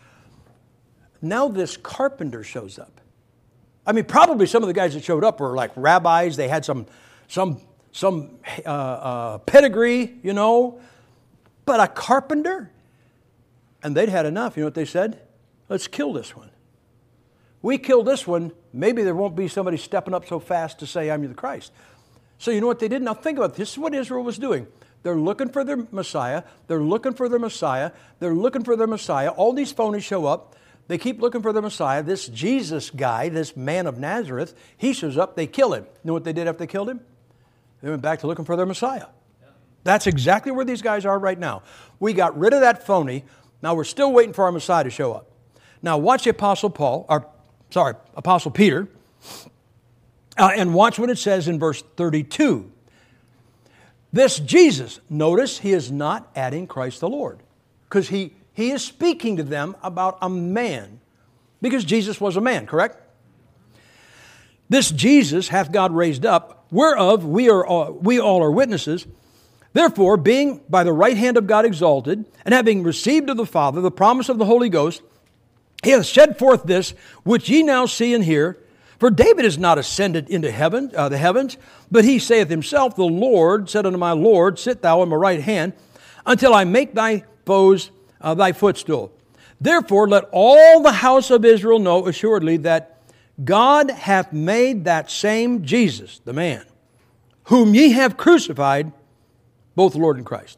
Now this carpenter shows up. I mean, probably some of the guys that showed up were like rabbis. They had some, some, some uh, uh, pedigree, you know. But a carpenter? And they'd had enough. You know what they said? Let's kill this one. We kill this one, maybe there won't be somebody stepping up so fast to say, I'm the Christ. So you know what they did? Now think about this. This is what Israel was doing. They're looking for their Messiah. They're looking for their Messiah. They're looking for their Messiah. All these phonies show up. They keep looking for their Messiah. This Jesus guy, this man of Nazareth, he shows up. They kill him. You know what they did after they killed him? They went back to looking for their Messiah. That's exactly where these guys are right now. We got rid of that phony. Now we're still waiting for our Messiah to show up. Now watch the Apostle Paul, or sorry, Apostle Peter. Uh, and watch what it says in verse thirty-two. This Jesus, notice he is not adding Christ the Lord, because he, he is speaking to them about a man, because Jesus was a man, correct? This Jesus hath God raised up, whereof we are all, we all are witnesses. Therefore, being by the right hand of God exalted, and having received of the Father the promise of the Holy Ghost, he hath shed forth this, which ye now see and hear. For David is not ascended into heaven, uh, the heavens, but he saith himself, the Lord said unto my Lord, sit thou on my right hand, until I make thy foes uh, thy footstool. Therefore, let all the house of Israel know assuredly that God hath made that same Jesus, the man, whom ye have crucified, both Lord and Christ.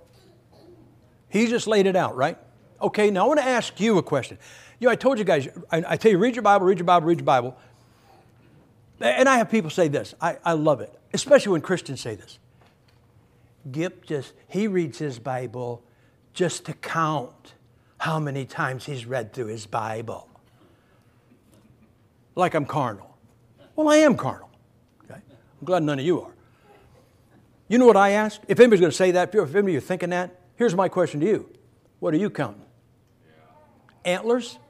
He just laid it out, right? Okay, now I want to ask you a question. You know, I told you guys, I, I tell you, read your Bible, read your Bible, read your Bible. And I have people say this. I, I love it, especially when Christians say this. Gip just, he reads his Bible just to count how many times he's read through his Bible. Like I'm carnal. Well, I am carnal. Okay? I'm glad none of you are. You know what I ask? If anybody's going to say that, if any of you are thinking that, here's my question to you. What are you counting? Antlers?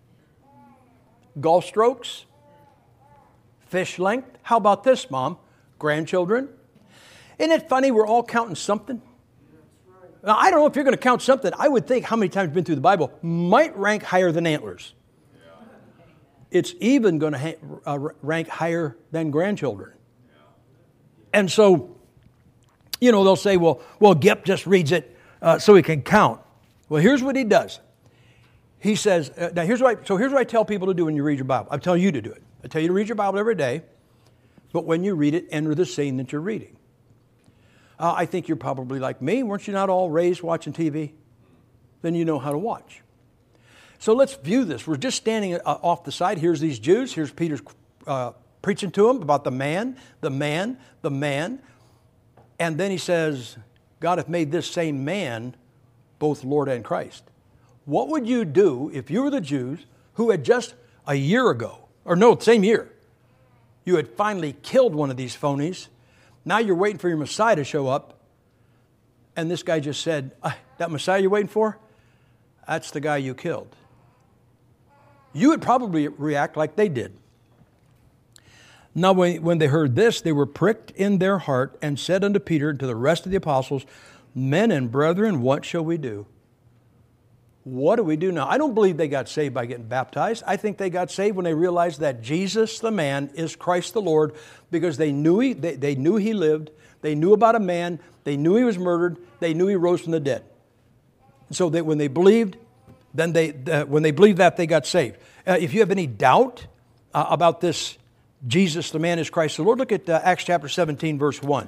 Golf strokes? Fish length? How about this, Mom? Grandchildren? Isn't it funny we're all counting something? Now, I don't know if you're going to count something. I would think how many times you've been through the Bible might rank higher than antlers. Yeah. It's even going to ha- uh, rank higher than grandchildren. Yeah. And so, you know, they'll say, well, well, Gip just reads it uh, so he can count. Well, here's what he does. He says, uh, now here's what I, so here's what I tell people to do when you read your Bible. I'm telling you to do it. I tell you to read your Bible every day, but when you read it, enter the scene that you're reading. Uh, I think you're probably like me. Weren't you not all raised watching T V? Then you know how to watch. So let's view this. We're just standing uh, off the side. Here's these Jews. Here's Peter's uh, preaching to them about the man, the man, the man. And then he says, God hath made this same man both Lord and Christ. What would you do if you were the Jews who had just a year ago, or no, same year, you had finally killed one of these phonies. Now you're waiting for your Messiah to show up. And this guy just said, uh, that Messiah you're waiting for? That's the guy you killed. You would probably react like they did. Now when, when they heard this, they were pricked in their heart and said unto Peter and to the rest of the apostles, men and brethren, what shall we do? What do we do now? I don't believe they got saved by getting baptized. I think they got saved when they realized that Jesus, the man, is Christ the Lord, because they knew he, they, they knew he lived. They knew about a man. They knew he was murdered. They knew he rose from the dead. So that when they believed, then they uh, when they believed that, they got saved. Uh, if you have any doubt uh, about this, Jesus, the man, is Christ the Lord, look at uh, Acts chapter seventeen, verse one.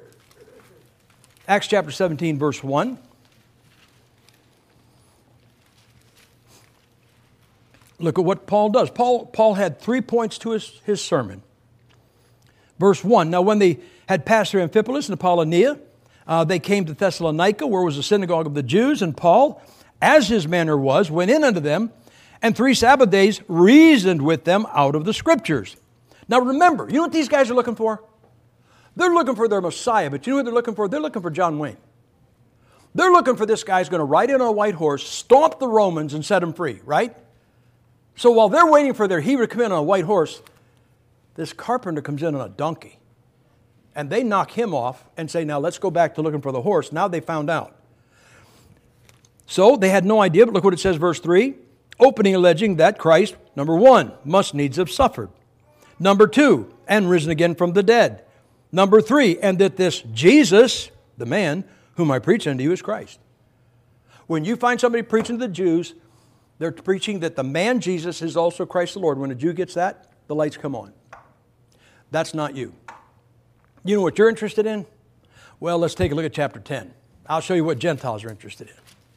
Acts chapter seventeen, verse one. Look at what Paul does. Paul, Paul had three points to his, his sermon. Verse one, now when they had passed through Amphipolis and Apollonia, uh, they came to Thessalonica, where was the synagogue of the Jews, and Paul, as his manner was, went in unto them, and three Sabbath days reasoned with them out of the Scriptures. Now remember, you know what these guys are looking for? They're looking for their Messiah, but you know what they're looking for? They're looking for John Wayne. They're looking for this guy who's going to ride in on a white horse, stomp the Romans, and set them free, right? So while they're waiting for their hero to come in on a white horse, this carpenter comes in on a donkey. And they knock him off and say, now let's go back to looking for the horse. Now they found out. So they had no idea, but look what it says, verse three. Opening alleging that Christ, number one, must needs have suffered. Number two, and risen again from the dead. Number three, and that this Jesus, the man whom I preach unto you, is Christ. When you find somebody preaching to the Jews, they're preaching that the man Jesus is also Christ the Lord. When a Jew gets that, the lights come on. That's not you. You know what you're interested in? Well, let's take a look at chapter ten. I'll show you what Gentiles are interested in.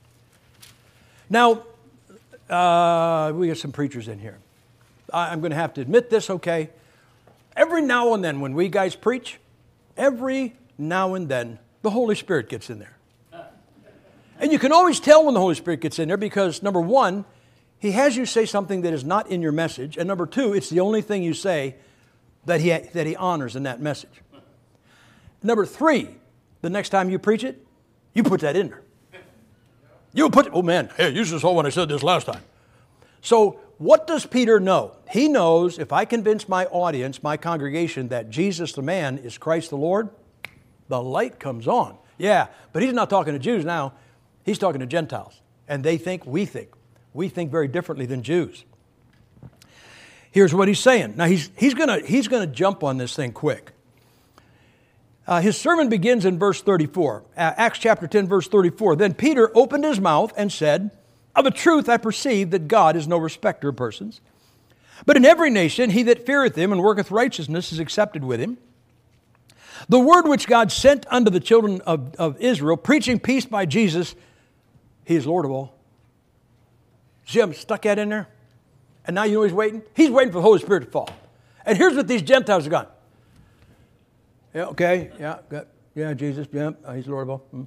Now, uh, we got some preachers in here. I'm going to have to admit this, okay? Every now and then when we guys preach, every now and then the Holy Spirit gets in there. And you can always tell when the Holy Spirit gets in there because, number one, he has you say something that is not in your message. And number two, it's the only thing you say that he, that he honors in that message. Number three, the next time you preach it, you put that in there. You put, oh man, hey, you just saw when I said this last time. So what does Peter know? He knows if I convince my audience, my congregation, that Jesus the man is Christ the Lord, the light comes on. Yeah, but he's not talking to Jews now. He's talking to Gentiles. And they think, we think. We think very differently than Jews. Here's what he's saying. Now, he's, he's going he's gonna jump on this thing quick. Uh, his sermon begins in verse thirty-four. Uh, Acts chapter ten, verse thirty-four. Then Peter opened his mouth and said, of a truth I perceive that God is no respecter of persons. But in every nation he that feareth him and worketh righteousness is accepted with him. The word which God sent unto the children of, of Israel, preaching peace by Jesus, he is Lord of all. See, I'm stuck that in there. And now you know he's waiting? He's waiting for the Holy Spirit to fall. And here's what these Gentiles have gone. Yeah, okay, yeah, got, yeah, Jesus, yeah, he's Lord of all. Hmm.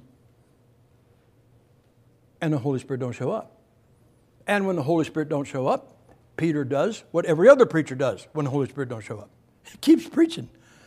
And the Holy Spirit don't show up. And when the Holy Spirit don't show up, Peter does what every other preacher does when the Holy Spirit don't show up. He keeps preaching,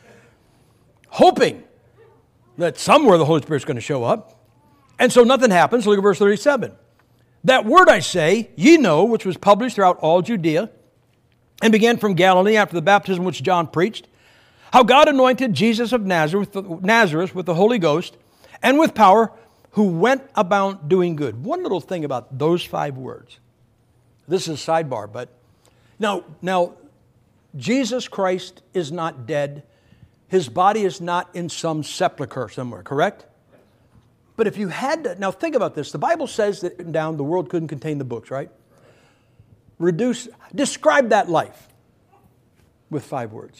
hoping that somewhere the Holy Spirit's going to show up. And so nothing happens. Look at verse thirty-seven. That word I say, ye know, which was published throughout all Judea, and began from Galilee after the baptism which John preached, how God anointed Jesus of Nazareth, Nazareth with the Holy Ghost and with power, who went about doing good. One little thing about those five words. This is a sidebar, but now, now Jesus Christ is not dead. His body is not in some sepulcher somewhere, correct? But if you had to, now think about this. The Bible says that down the world couldn't contain the books, right? Reduce, describe that life with five words.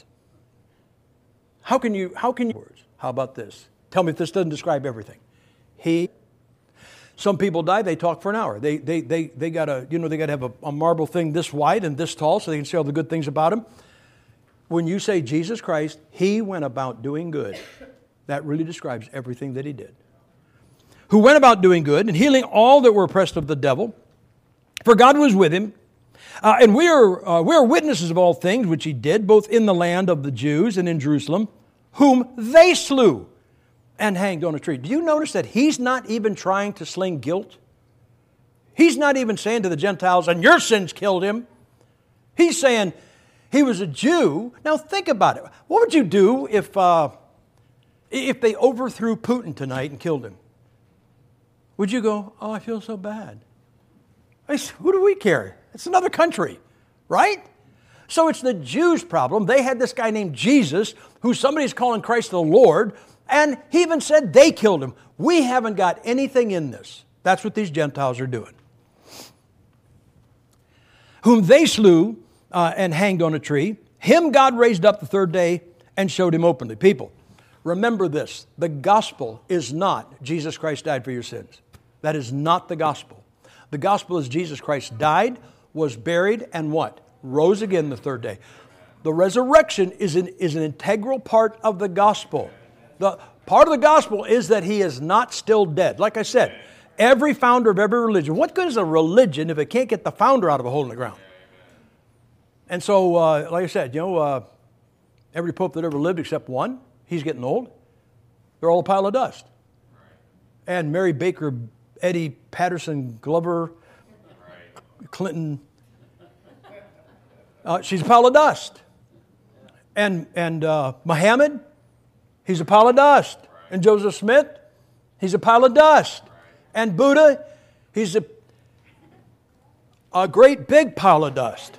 How can you, how can you, words? How about this? Tell me if this doesn't describe everything. He, some people die, they talk for an hour. They, they, they, they gotta, you know, they gotta have a, a marble thing this wide and this tall so they can say all the good things about him. When you say Jesus Christ, he went about doing good. That really describes everything that he did. Who went about doing good and healing all that were oppressed of the devil, for God was with him. Uh, and we are, uh, we are witnesses of all things which he did, both in the land of the Jews and in Jerusalem, whom they slew and hanged on a tree. Do you notice that he's not even trying to sling guilt? He's not even saying to the Gentiles, and your sins killed him. He's saying he was a Jew. Now think about it. What would you do if, uh, if they overthrew Putin tonight and killed him? Would you go, oh, I feel so bad? I said, who do we care? It's another country, right? So it's the Jews' problem. They had this guy named Jesus, who somebody's calling Christ the Lord, and he even said they killed him. We haven't got anything in this. That's what these Gentiles are doing. Whom they slew uh, and hanged on a tree, him God raised up the third day and showed him openly. People, remember this. The gospel is not Jesus Christ died for your sins. That is not the gospel. The gospel is Jesus Christ died, was buried, and what? Rose again the third day. The resurrection is an, is an integral part of the gospel. The part of the gospel is that he is not still dead. Like I said, every founder of every religion. What good is a religion if it can't get the founder out of a hole in the ground? And so, uh, like I said, you know, uh, every pope that ever lived except one, he's getting old. They're all a pile of dust. And Mary Baker, Eddie Patterson, Glover, Clinton, uh, she's a pile of dust. And, and uh, Muhammad, he's a pile of dust. And Joseph Smith, he's a pile of dust. And Buddha, he's a, a great big pile of dust.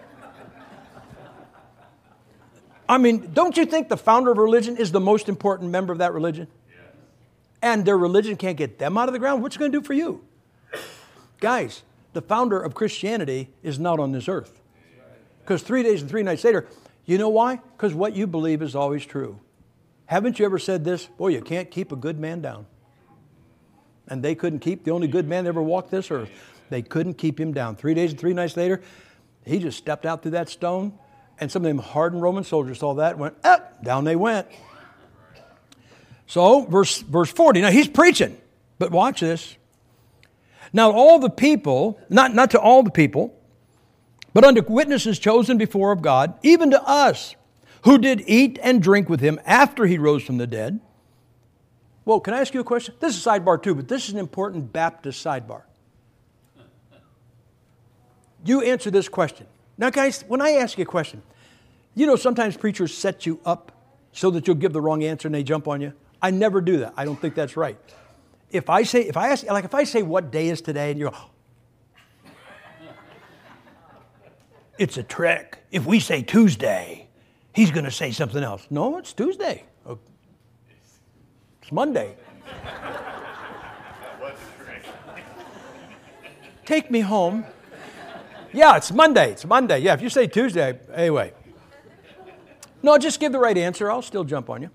I mean, don't you think the founder of religion is the most important member of that religion? Yes. And their religion can't get them out of the ground? What's it going to do for you? Guys, the founder of Christianity is not on this earth. Because three days and three nights later, you know why? Because what you believe is always true. Haven't you ever said this? Boy, you can't keep a good man down. And they couldn't keep the only good man that ever walked this earth. They couldn't keep him down. Three days and three nights later, he just stepped out through that stone. And some of them hardened Roman soldiers saw that and went, ah, down they went. So, verse, verse forty. Now, he's preaching. But watch this. Now all the people, not, not to all the people, but unto witnesses chosen before of God, even to us, who did eat and drink with him after he rose from the dead. Well, can I ask you a question? This is sidebar too, but this is an important Baptist sidebar. You answer this question. Now guys, when I ask you a question, you know sometimes preachers set you up so that you'll give the wrong answer and they jump on you. I never do that. I don't think that's right. If I say, if I ask, like if I say what day is today and you go, it's a trick. If we say Tuesday, he's going to say something else. No, it's Tuesday. It's Monday. Take me home. Yeah, it's Monday. It's Monday. Yeah, if you say Tuesday, anyway. No, just give the right answer. I'll still jump on you.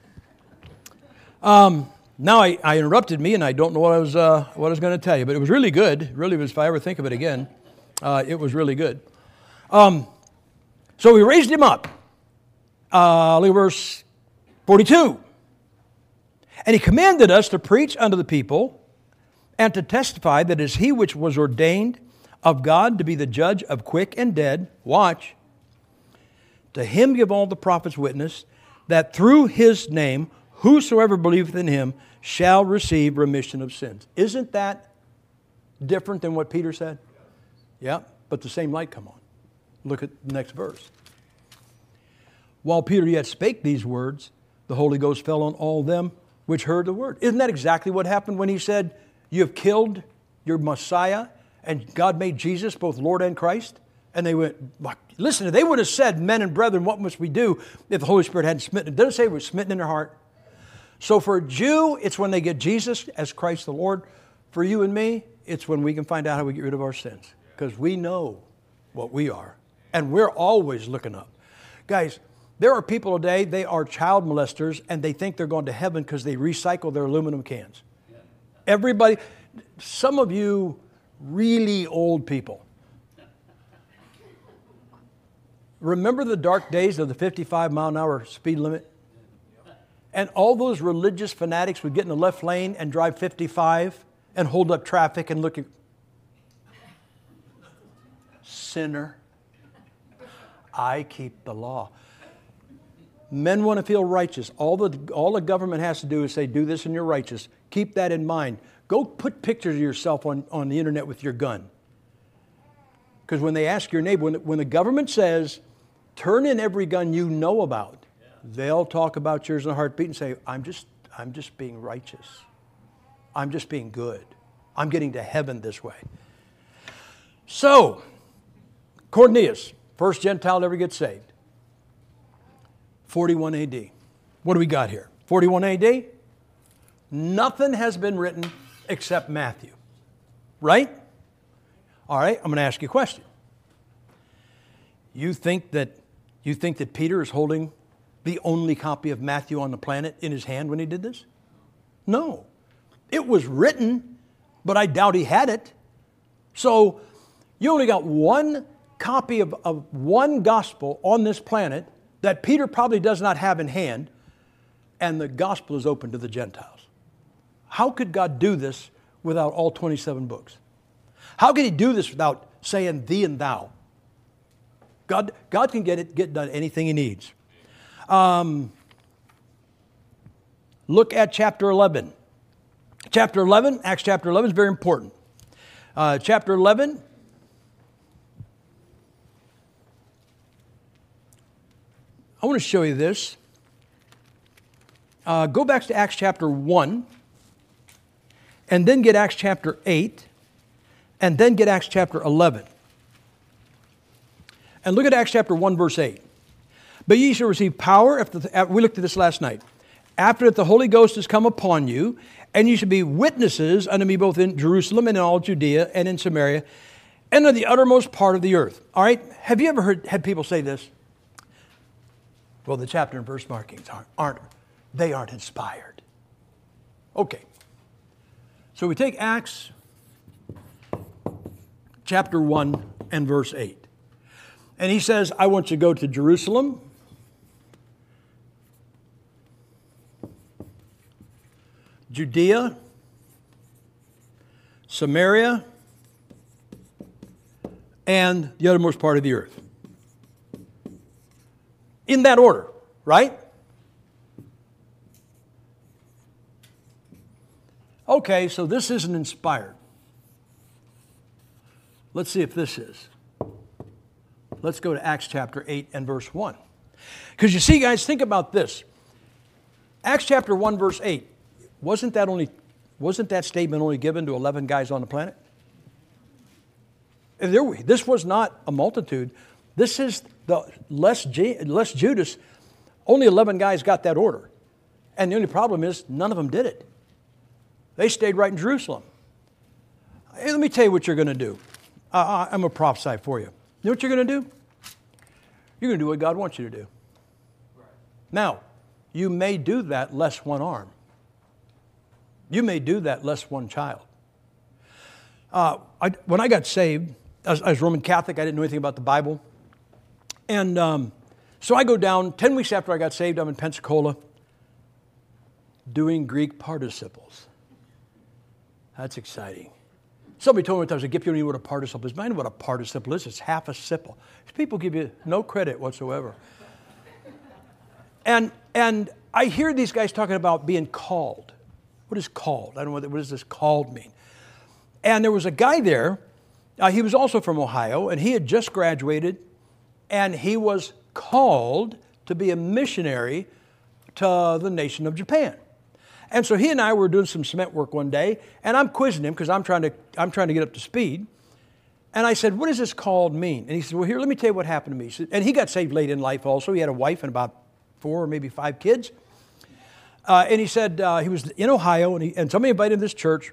Um, now I, I interrupted me, and I don't know what I was uh, what I was going to tell you, but it was really good. It really was. If I ever think of it again, uh, it was really good. Um, so we raised him up. Uh, look at verse forty-two. And he commanded us to preach unto the people and to testify that it is he which was ordained of God to be the judge of quick and dead. Watch. To him give all the prophets witness that through his name whosoever believeth in him shall receive remission of sins. Isn't that different than what Peter said? Yeah, but the same light come on. Look at the next verse. While Peter yet spake these words, the Holy Ghost fell on all them which heard the word. Isn't that exactly what happened when he said, you have killed your Messiah and God made Jesus both Lord and Christ? And they went, listen, they would have said, men and brethren, what must we do if the Holy Spirit hadn't smitten? It doesn't say it was smitten in their heart. So for a Jew, it's when they get Jesus as Christ the Lord. For you and me, it's when we can find out how we get rid of our sins. Because we know what we are. And we're always looking up. Guys, there are people today, they are child molesters, and they think they're going to heaven because they recycle their aluminum cans. Everybody, some of you really old people, remember the dark days of the fifty-five mile an hour speed limit? And all those religious fanatics would get in the left lane and drive fifty-five and hold up traffic and look at sinner. I keep the law. Men want to feel righteous. All the, all the government has to do is say, do this and you're righteous. Keep that in mind. Go put pictures of yourself on, on the internet with your gun. Because when they ask your neighbor, when, when the government says, turn in every gun you know about, yeah, they'll talk about yours in a heartbeat and say, I'm just, I'm just being righteous. I'm just being good. I'm getting to heaven this way. So, Cornelius, first Gentile to ever get saved. forty-one A D. What do we got here? forty-one A D? Nothing has been written except Matthew. Right? All right, I'm going to ask you a question. You think that you think that Peter is holding the only copy of Matthew on the planet in his hand when he did this? No. It was written, but I doubt he had it. So you only got one copy of, of one gospel on this planet that Peter probably does not have in hand, and the gospel is open to the Gentiles. How could God do this without all twenty-seven books? How can he do this without saying thee and thou? God, God can get it get done anything he needs. Um, look at chapter eleven. Chapter eleven, Acts chapter eleven is very important. Uh, chapter eleven. I want to show you this. Uh, go back to Acts chapter one, and then get Acts chapter eight, and then get Acts chapter eleven. And look at Acts chapter one, verse eight. But ye shall receive power, after the, we looked at this last night, after that the Holy Ghost has come upon you, and you shall be witnesses unto me both in Jerusalem and in all Judea and in Samaria, and in the uttermost part of the earth. All right? Have you ever heard had people say this? Well, the chapter and verse markings aren't, aren't they aren't inspired. Okay. So we take Acts chapter one and verse eight. And he says, I want you to go to Jerusalem, Judea, Samaria, and the uttermost part of the earth. In that order, right? Okay, so this isn't inspired. Let's see if this is. Let's go to Acts chapter eight and verse one. Because you see, guys, think about this. Acts chapter one, verse eight. Wasn't that only, wasn't that statement only given to eleven guys on the planet? If there, this was not a multitude. This is the less, less Judas. Only eleven guys got that order. And the only problem is none of them did it. They stayed right in Jerusalem. Hey, let me tell you what you're going to do. Uh, I'm going to prophesy for you. You know what you're going to do? You're going to do what God wants you to do. Right. Now, you may do that less one arm. You may do that less one child. Uh, I, when I got saved, I was, I was Roman Catholic. I didn't know anything about the Bible. And um, so I go down, ten weeks after I got saved, I'm in Pensacola doing Greek participles. That's exciting. Somebody told me I was a gift, you don't know what a participle is. I know what a participle is. It's half a sipple. People give you no credit whatsoever. And and I hear these guys talking about being called. What is called? I don't know what, what does this called mean. And there was a guy there. Uh, he was also from Ohio, and he had just graduated, and he was called to be a missionary to the nation of Japan. And so he and I were doing some cement work one day, and I'm quizzing him because I'm trying to I'm trying to get up to speed. And I said, "What does this called mean?" And he said, "Well, here, let me tell you what happened to me." He said, and he got saved late in life also. He had a wife and about four or maybe five kids. Uh, and he said uh, he was in Ohio, and, he, and somebody invited him to this church,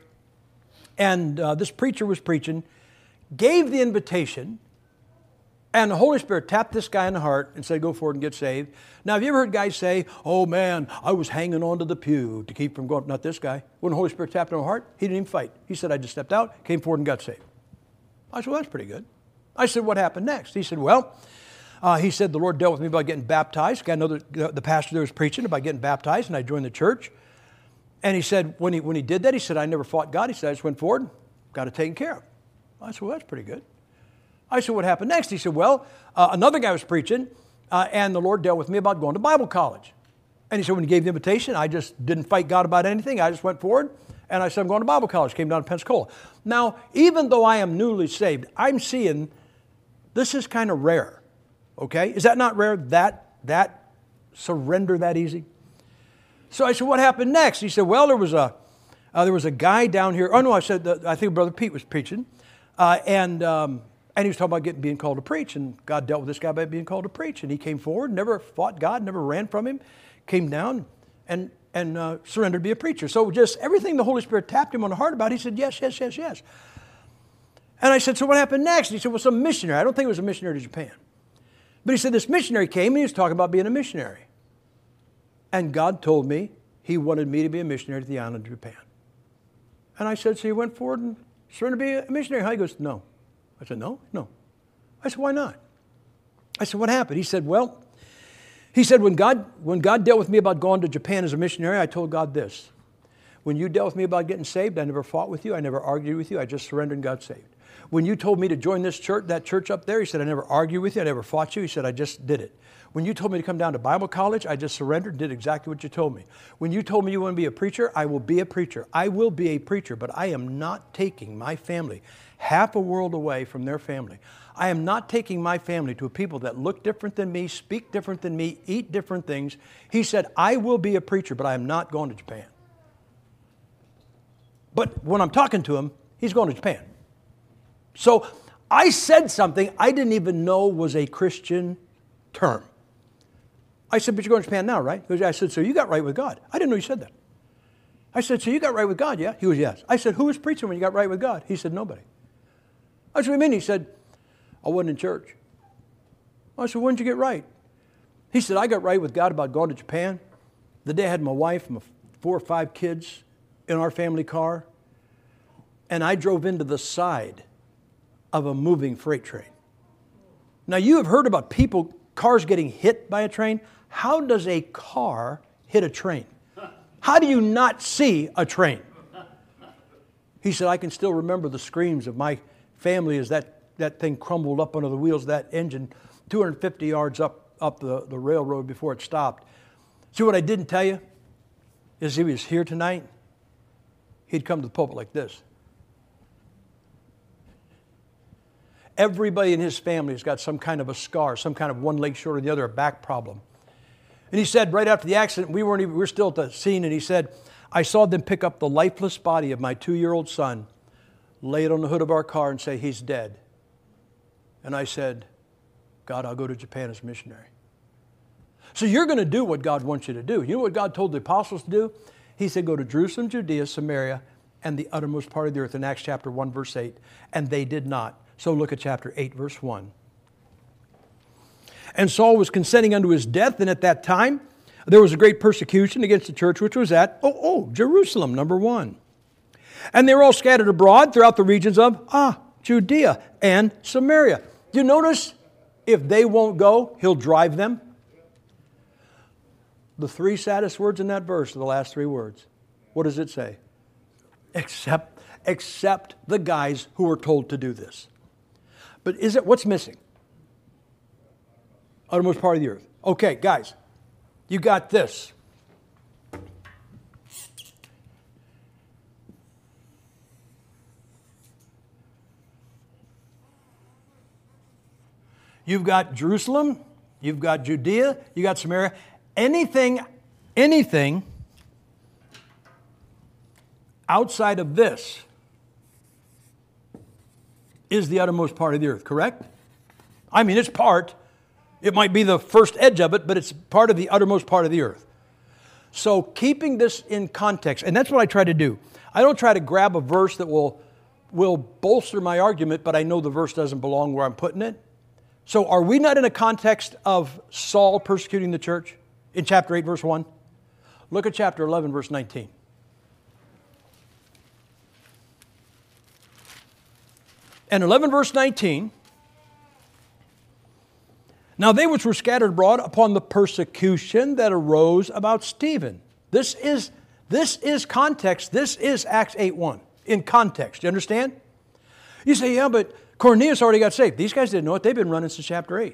and uh, this preacher was preaching, gave the invitation, and the Holy Spirit tapped this guy in the heart and said, "Go forward and get saved." Now, have you ever heard guys say, "Oh man, I was hanging on to the pew to keep from going"? Not this guy. When the Holy Spirit tapped in the heart, he didn't even fight. He said, "I just stepped out, came forward and got saved." I said, "Well, that's pretty good." I said, "What happened next?" He said, "Well," uh, he said, "the Lord dealt with me about getting baptized." I know that the pastor there was preaching about getting baptized, and I joined the church. And he said, when he when he did that, he said, "I never fought God." He said, "I just went forward, got it taken care of." I said, "Well, that's pretty good." I said, "What happened next?" He said, "Well, uh, another guy was preaching, uh, and the Lord dealt with me about going to Bible college." And he said, when he gave the invitation, I just didn't fight God about anything. I just went forward, and I said, "I'm going to Bible college." Came down to Pensacola. Now, even though I am newly saved, I'm seeing this is kind of rare, okay? Is that not rare, that, that surrender that easy? So I said, "What happened next?" He said, "Well, there was a, uh, there was a guy down here." Oh, no, I said, that, I think Brother Pete was preaching, uh, and... Um, And he was talking about getting, being called to preach, and God dealt with this guy by being called to preach. And he came forward, never fought God, never ran from him, came down and, and uh, surrendered to be a preacher. So just everything the Holy Spirit tapped him on the heart about, he said, "Yes, yes, yes, yes." And I said, "So what happened next?" And he said, "Well, some missionary." I don't think it was a missionary to Japan. But he said, "This missionary came, and he was talking about being a missionary. And God told me he wanted me to be a missionary to the island of Japan." And I said, "So you went forward and surrendered to be a missionary?" He goes, "No." I said, "No, no." I said, "Why not?" I said, "What happened?" He said, "Well," he said, when God, when God dealt with me about going to Japan as a missionary, I told God this: when you dealt with me about getting saved, I never fought with you. I never argued with you. I just surrendered and got saved. When you told me to join this church, that church up there, he said, I never argued with you. I never fought you. He said, I just did it. When you told me to come down to Bible college, I just surrendered and did exactly what you told me. When you told me you want to be a preacher, I will be a preacher. I will be a preacher, but I am not taking my family half a world away from their family. I am not taking my family to a people that look different than me, speak different than me, eat different things. He said, I will be a preacher, but I am not going to Japan. But when I'm talking to him, he's going to Japan. So I said something I didn't even know was a Christian term. I said, but you're going to Japan now, right? I said, so you got right with God. I didn't know you said that. I said, so you got right with God, yeah? He goes, yes. I said, who was preaching when you got right with God? He said, nobody. I said, what do you mean? He said, I wasn't in church. I said, when did you get right? He said, I got right with God about going to Japan. The day I had my wife and my four or five kids in our family car, and I drove into the side of a moving freight train. Now, you have heard about people, cars getting hit by a train. How does a car hit a train? How do you not see a train? He said, I can still remember the screams of my family as that, that thing crumbled up under the wheels of that engine two hundred fifty yards up, up the, the railroad before it stopped. See, what I didn't tell you is if he was here tonight, he'd come to the pulpit like this. Everybody in his family has got some kind of a scar, some kind of one leg short of the other, a back problem. And he said right after the accident, we weren't even, we were still at the scene, and he said, I saw them pick up the lifeless body of my two-year-old son, lay it on the hood of our car and say, he's dead. And I said, God, I'll go to Japan as a missionary. So you're going to do what God wants you to do. You know what God told the apostles to do? He said, go to Jerusalem, Judea, Samaria, and the uttermost part of the earth in Acts chapter one, verse eight. And they did not. So look at chapter eight, verse one. And Saul was consenting unto his death, and at that time there was a great persecution against the church, which was at, oh, oh, Jerusalem, number one. And they were all scattered abroad throughout the regions of, ah, Judea and Samaria. Do you notice, if they won't go, he'll drive them? The three saddest words in that verse are the last three words. What does it say? Except, except the guys who were told to do this. But is it, what's missing? Uttermost part of the earth. Okay, guys, you got this. You've got Jerusalem, you've got Judea, you got Samaria. Anything, anything outside of this is the uttermost part of the earth, correct? I mean, it's part. It might be the first edge of it, but it's part of the uttermost part of the earth. So keeping this in context, and that's what I try to do. I don't try to grab a verse that will, will bolster my argument, but I know the verse doesn't belong where I'm putting it. So are we not in a context of Saul persecuting the church in chapter eight, verse one? Look at chapter eleven, verse nineteen. And eleven, verse nineteen, now they which were scattered abroad upon the persecution that arose about Stephen. This is, this is context. This is Acts eight one in context. You understand? You say, yeah, but Cornelius already got saved. These guys didn't know it. They've been running since chapter eight.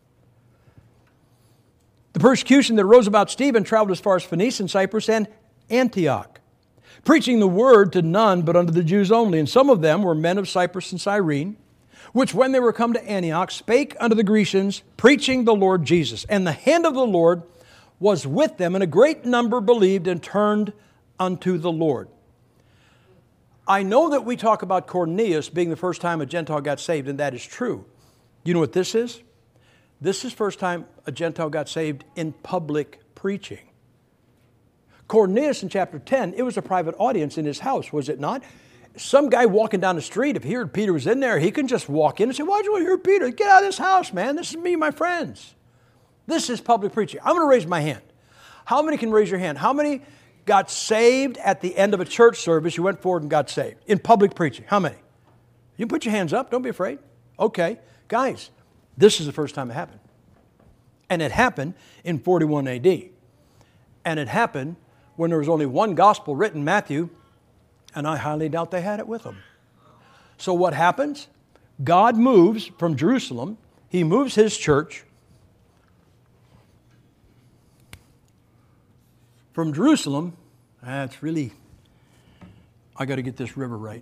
The persecution that arose about Stephen traveled as far as Phoenicia and Cyprus and Antioch, preaching the word to none but unto the Jews only. And some of them were men of Cyprus and Cyrene, which when they were come to Antioch spake unto the Grecians, preaching the Lord Jesus. And the hand of the Lord was with them, and a great number believed and turned unto the Lord. I know that we talk about Cornelius being the first time a Gentile got saved, and that is true. You know what this is? This is the first time a Gentile got saved in public preaching. Cornelius in chapter ten, it was a private audience in his house, was it not? Some guy walking down the street, if he heard Peter was in there, he can just walk in and say, why'd you want to hear Peter? Get out of this house, man. This is me and my friends. This is public preaching. I'm going to raise my hand. How many can raise your hand? How many got saved at the end of a church service? You went forward and got saved in public preaching. How many? You can put your hands up. Don't be afraid. Okay. Guys, this is the first time it happened. And it happened in forty-one A D. And it happened when there was only one gospel written, Matthew, and I highly doubt they had it with them. So what happens? God moves from Jerusalem. He moves His church from Jerusalem. That's really, I got to get this river right.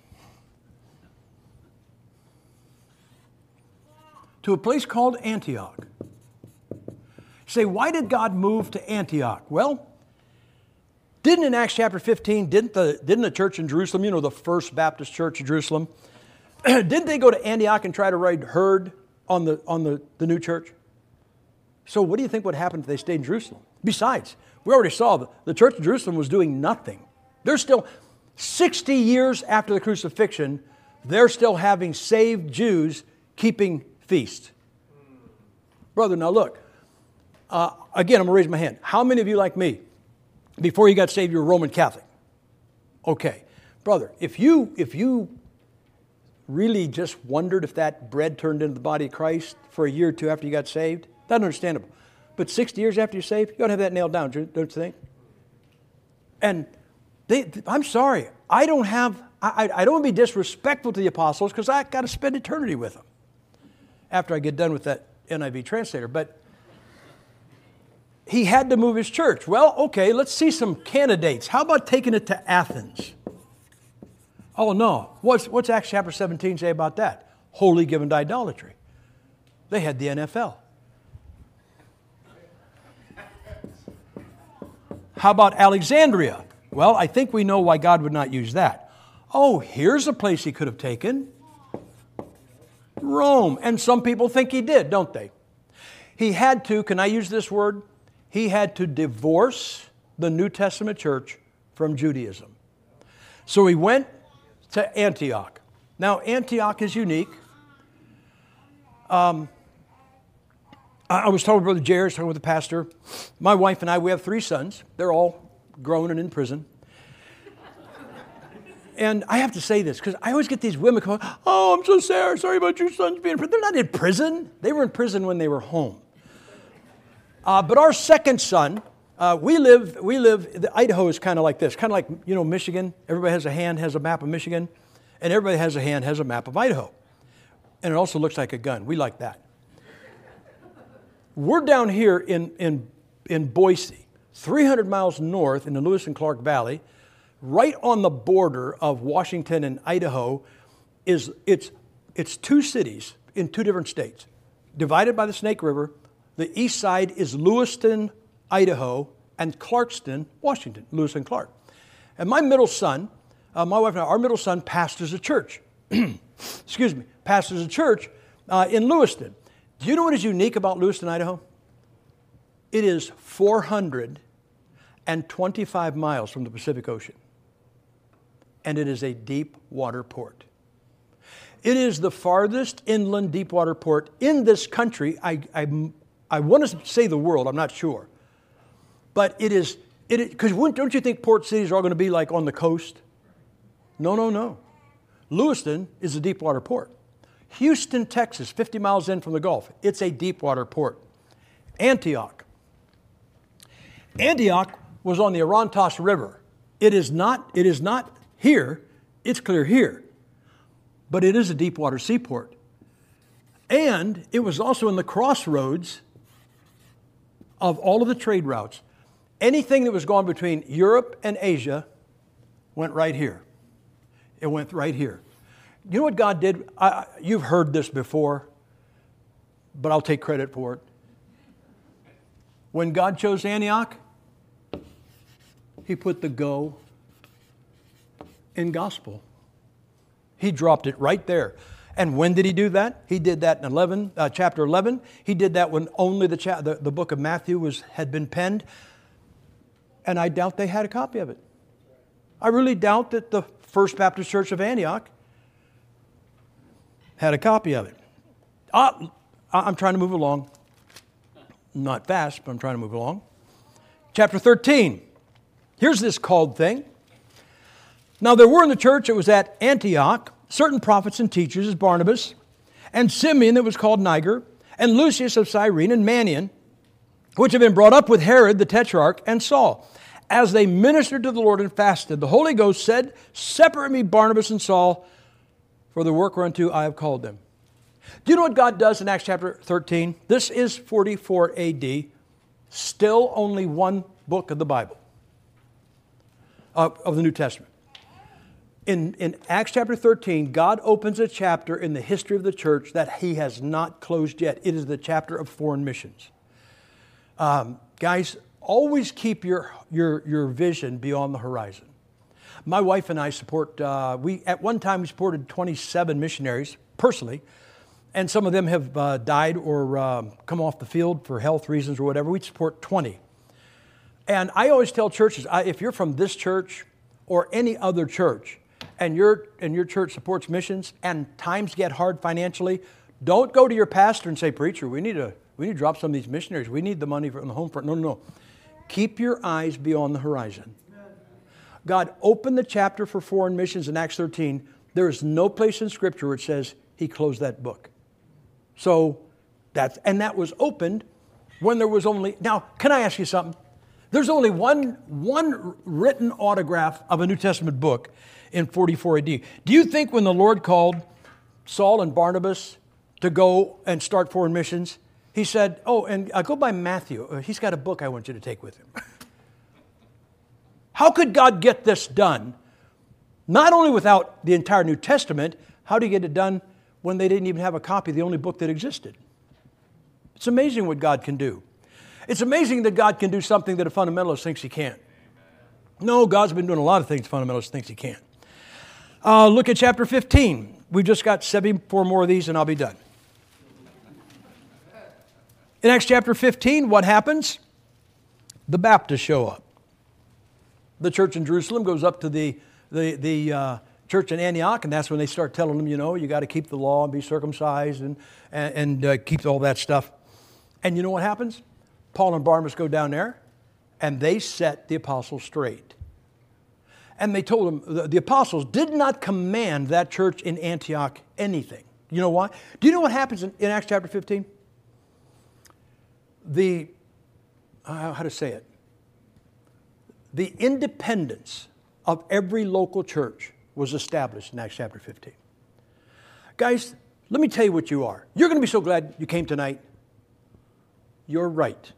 To a place called Antioch. Say, why did God move to Antioch? Well, didn't in Acts chapter fifteen, didn't the, didn't the church in Jerusalem, you know, the First Baptist Church in Jerusalem, didn't they go to Antioch and try to ride herd on the, on the, the new church? So what do you think would happen if they stayed in Jerusalem? Besides, we already saw that the church in Jerusalem was doing nothing. They're still, sixty years after the crucifixion, they're still having saved Jews keeping feast. Brother, now look, uh, again, I'm going to raise my hand. How many of you, like me, before you got saved, you were Roman Catholic? Okay. Brother, if you, if you really just wondered if that bread turned into the body of Christ for a year or two after you got saved, that's understandable. But sixty years after you're saved, you got to have that nailed down, don't you think? And they, I'm sorry, I don't have I, I don't want to be disrespectful to the apostles because I got to spend eternity with them after I get done with that N I V translator. But he had to move his church. Well, okay, let's see some candidates. How about taking it to Athens? Oh, no. What's, what's Acts chapter seventeen say about that? Wholly given to idolatry. They had the N F L. How about Alexandria? Well, I think we know why God would not use that. Oh, here's a place he could have taken. Rome. And some people think he did, don't they? He had to, can I use this word? He had to divorce the New Testament church from Judaism. So he went to Antioch. Now, Antioch is unique. Um, I was talking with Brother Jared, talking with the pastor. My wife and I, we have three sons. They're all grown and in prison. And I have to say this, because I always get these women coming, oh, I'm so sorry, sorry about your sons being in prison. They're not in prison. They were in prison when they were home. Uh, but our second son, uh, we live, we live, the, Idaho is kind of like this, kind of like, you know, Michigan. Everybody has a hand, has a map of Michigan. And everybody has a hand, has a map of Idaho. And it also looks like a gun. We like that. We're down here in, in, in Boise, three hundred miles north in the Lewis and Clark Valley, right on the border of Washington and Idaho. Is it's, it's two cities in two different states, divided by the Snake River. The east side is Lewiston, Idaho, and Clarkston, Washington, Lewis and Clark. And my middle son, uh, my wife and I, our middle son pastors a church. Excuse me, pastors a church uh, in Lewiston. Do you know what is unique about Lewiston, Idaho? It is four hundred twenty-five miles from the Pacific Ocean. And it is a deep water port. It is the farthest inland deep water port in this country. I, I, I want to say the world, I'm not sure. But it is, it because don't you think port cities are all going to be like on the coast? No, no, no. Lewiston is a deep water port. Houston, Texas, fifty miles in from the Gulf. It's a deep water port. Antioch. Antioch was on the Orontas River. It is not, it is not here. It's clear here. But it is a deep water seaport. And it was also in the crossroads of all of the trade routes. Anything that was going between Europe and Asia went right here. It went right here. You know what God did? I, you've heard this before, but I'll take credit for it. When God chose Antioch, He put the go in gospel. He dropped it right there. And when did He do that? He did that in eleven, uh, chapter eleven. He did that when only the, cha- the, the book of Matthew was had been penned. And I doubt they had a copy of it. I really doubt that the First Baptist Church of Antioch had a copy of it. Uh, I'm trying to move along. Not fast, but I'm trying to move along. Chapter thirteen. Here's this called thing. Now there were in the church, it was at Antioch, certain prophets and teachers as Barnabas, and Simeon that was called Niger, and Lucius of Cyrene, and Manaen, which had been brought up with Herod the Tetrarch, and Saul. As they ministered to the Lord and fasted, the Holy Ghost said, separate me Barnabas and Saul for the work whereunto I have called them. Do you know what God does in Acts chapter thirteen? This is forty-four A D, still only one book of the Bible, uh, of the New Testament. In, in Acts chapter thirteen, God opens a chapter in the history of the church that He has not closed yet. It is the chapter of foreign missions. Um, guys, always keep your, your, your vision beyond the horizon. My wife and I support, uh, we at one time we supported twenty-seven missionaries personally, and some of them have uh, died or um, come off the field for health reasons or whatever. We support twenty. And I always tell churches, I, if you're from this church or any other church, and your, and your church supports missions and times get hard financially, don't go to your pastor and say, preacher, we need to, we need to drop some of these missionaries. We need the money from the home front. No, no, no. Keep your eyes beyond the horizon. God opened the chapter for foreign missions in Acts thirteen. There is no place in Scripture where it says He closed that book. So that's, and that was opened when there was only, now, can I ask you something? There's only one, one written autograph of a New Testament book. in forty-four A D. Do you think when the Lord called Saul and Barnabas to go and start foreign missions, he said, oh, and uh, go by Matthew. Uh, he's got a book I want you to take with him. How could God get this done? Not only without the entire New Testament, how do you get it done when they didn't even have a copy of the only book that existed? It's amazing what God can do. It's amazing that God can do something that a fundamentalist thinks he can't. No, God's been doing a lot of things fundamentalist thinks he can't. Uh, look at chapter fifteen. We've just got seventy-four more of these and I'll be done. In Acts chapter fifteen, what happens? The Baptists show up. The church in Jerusalem goes up to the, the, the uh, church in Antioch, and that's when they start telling them, you know, you got to keep the law and be circumcised and, and, and uh, keep all that stuff. And you know what happens? Paul and Barnabas go down there, and they set the apostles straight. And they told them, the, the apostles did not command that church in Antioch anything. You know why? Do you know what happens in, in Acts chapter fifteen? The, uh, how to say it? The independence of every local church was established in Acts chapter fifteen. Guys, let me tell you what you are. You're going to be so glad you came tonight. You're right.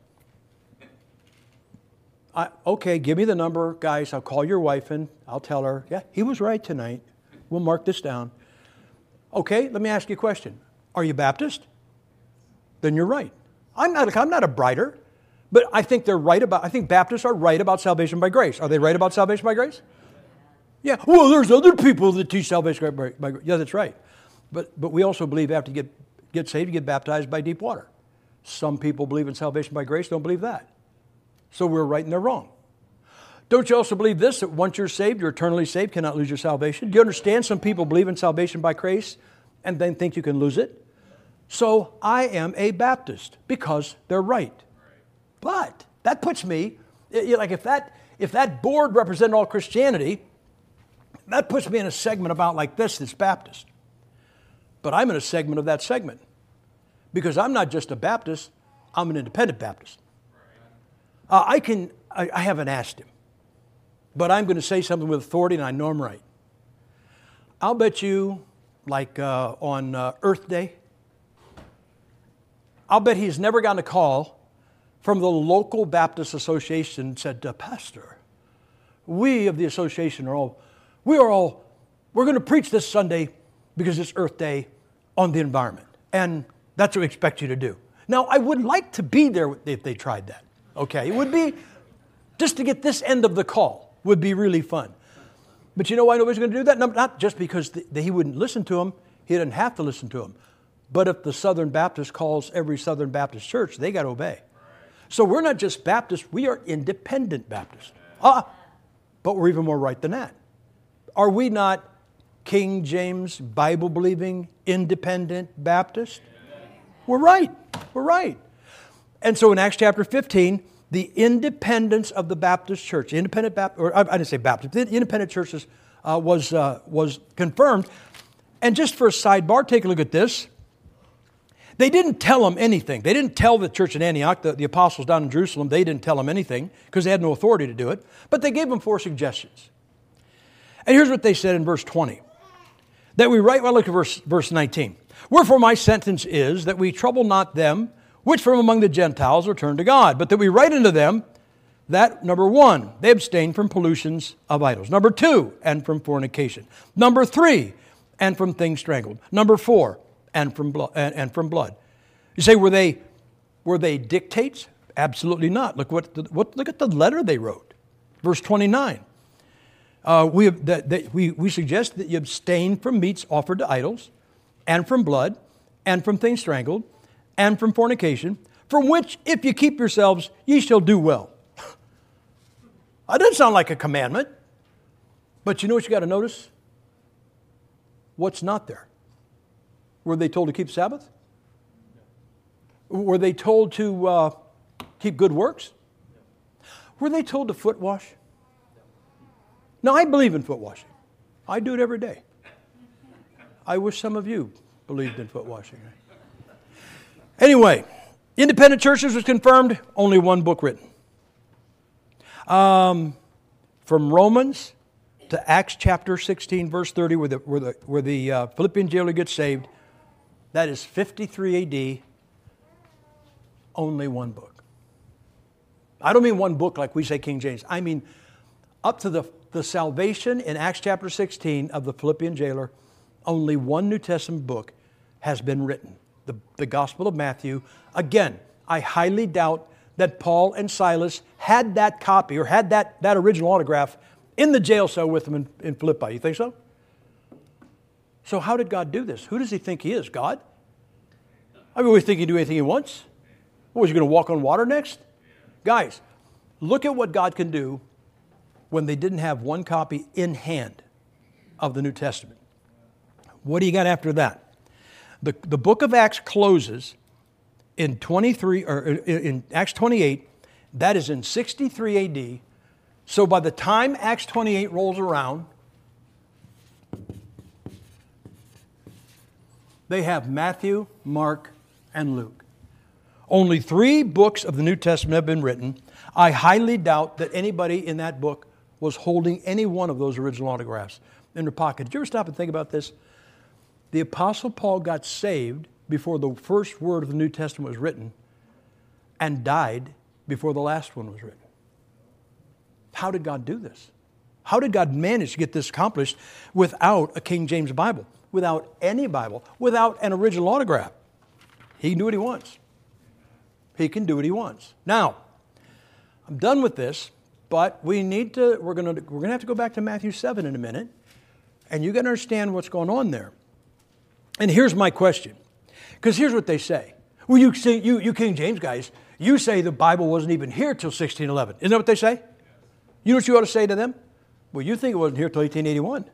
I, okay, give me the number, guys. I'll call your wife and I'll tell her, yeah, he was right tonight. We'll mark this down. Okay, let me ask you a question. Are you Baptist? Then you're right. I'm not, I'm not a brighter, but I think they're right about, I think Baptists are right about salvation by grace. Are they right about salvation by grace? Yeah. Well, there's other people that teach salvation by, by grace. Yeah, that's right. But, but we also believe after you get, get saved, you get baptized by deep water. Some people believe in salvation by grace, don't believe that. So we're right and they're wrong. Don't you also believe this, that once you're saved, you're eternally saved, cannot lose your salvation? Do you understand some people believe in salvation by grace and then think you can lose it? So I am a Baptist because they're right. But that puts me, like if that, if that board represented all Christianity, that puts me in a segment about like this that's Baptist. But I'm in a segment of that segment because I'm not just a Baptist, I'm an independent Baptist. Uh, I can, I, I haven't asked him, but I'm going to say something with authority and I know I'm right. I'll bet you, like uh, on uh, Earth Day, I'll bet he's never gotten a call from the local Baptist association and said, uh, Pastor, we of the association are all, we are all, we're going to preach this Sunday because it's Earth Day on the environment. And that's what we expect you to do. Now, I would like to be there if they tried that. Okay, it would be, just to get this end of the call would be really fun. But you know why nobody's going to do that? No, not just because the, the, he wouldn't listen to him. He didn't have to listen to him. But if the Southern Baptist calls every Southern Baptist church, they got to obey. So we're not just Baptists, we are independent Baptists. Ah, but we're even more right than that. Are we not King James Bible-believing independent Baptist? We're right. We're right. And so in Acts chapter fifteen, the independence of the Baptist church, independent Baptist, or I didn't say Baptist, the independent churches uh, was uh, was confirmed. And just for a sidebar, take a look at this. They didn't tell them anything. They didn't tell the church in Antioch, the, the apostles down in Jerusalem, they didn't tell them anything because they had no authority to do it. But they gave them four suggestions. And here's what they said in verse twenty. That we write, well, look at verse, verse nineteen. Wherefore my sentence is that we trouble not them which from among the Gentiles are turned to God, but that we write unto them that, number one, they abstain from pollutions of idols. Number two, and from fornication. Number three, and from things strangled. Number four, and from blood. And, and from blood. You say, were they were they dictates? Absolutely not. Look what, the, what look at the letter they wrote. Verse twenty-nine. Uh, we, have, that, that we, we suggest that you abstain from meats offered to idols, and from blood, and from things strangled, and from fornication, from which, if you keep yourselves, ye shall do well. That doesn't sound like a commandment. But you know what you got to notice? What's not there? Were they told to keep Sabbath? Were they told to uh, keep good works? Were they told to foot wash? Now, I believe in foot washing. I do it every day. I wish some of you believed in foot washing. Anyway, independent churches was confirmed, only one book written. Um, from Romans to Acts chapter sixteen, verse thirty, where the, where the, where the uh, Philippian jailer gets saved, that is fifty-three A D, only one book. I don't mean one book like we say King James. I mean up to the, the salvation in Acts chapter sixteen of the Philippian jailer, only one New Testament book has been written, the, the Gospel of Matthew. Again, I highly doubt that Paul and Silas had that copy or had that, that original autograph in the jail cell with them in, in Philippi. You think so? So how did God do this? Who does he think he is? God? I mean, we think he can do anything he wants. What, was he going to walk on water next? Guys, look at what God can do when they didn't have one copy in hand of the New Testament. What do you got after that? The, the book of Acts closes in twenty-three or in Acts twenty-eight. That is in sixty-three A D. So by the time Acts twenty-eight rolls around, they have Matthew, Mark, and Luke. Only three books of the New Testament have been written. I highly doubt that anybody in that book was holding any one of those original autographs in their pocket. Did you ever stop and think about this? The Apostle Paul got saved before the first word of the New Testament was written and died before the last one was written. How did God do this? How did God manage to get this accomplished without a King James Bible, without any Bible, without an original autograph? He can do what he wants. He can do what he wants. Now, I'm done with this, but we need to, we're going to, we're going to have to go back to Matthew seven in a minute, and you got to understand what's going on there. And here's my question. Because here's what they say. Well, you, say, you, you King James guys, you say the Bible wasn't even here till sixteen eleven. Isn't that what they say? You know what you ought to say to them? Well, you think it wasn't here till eighteen eighty-one.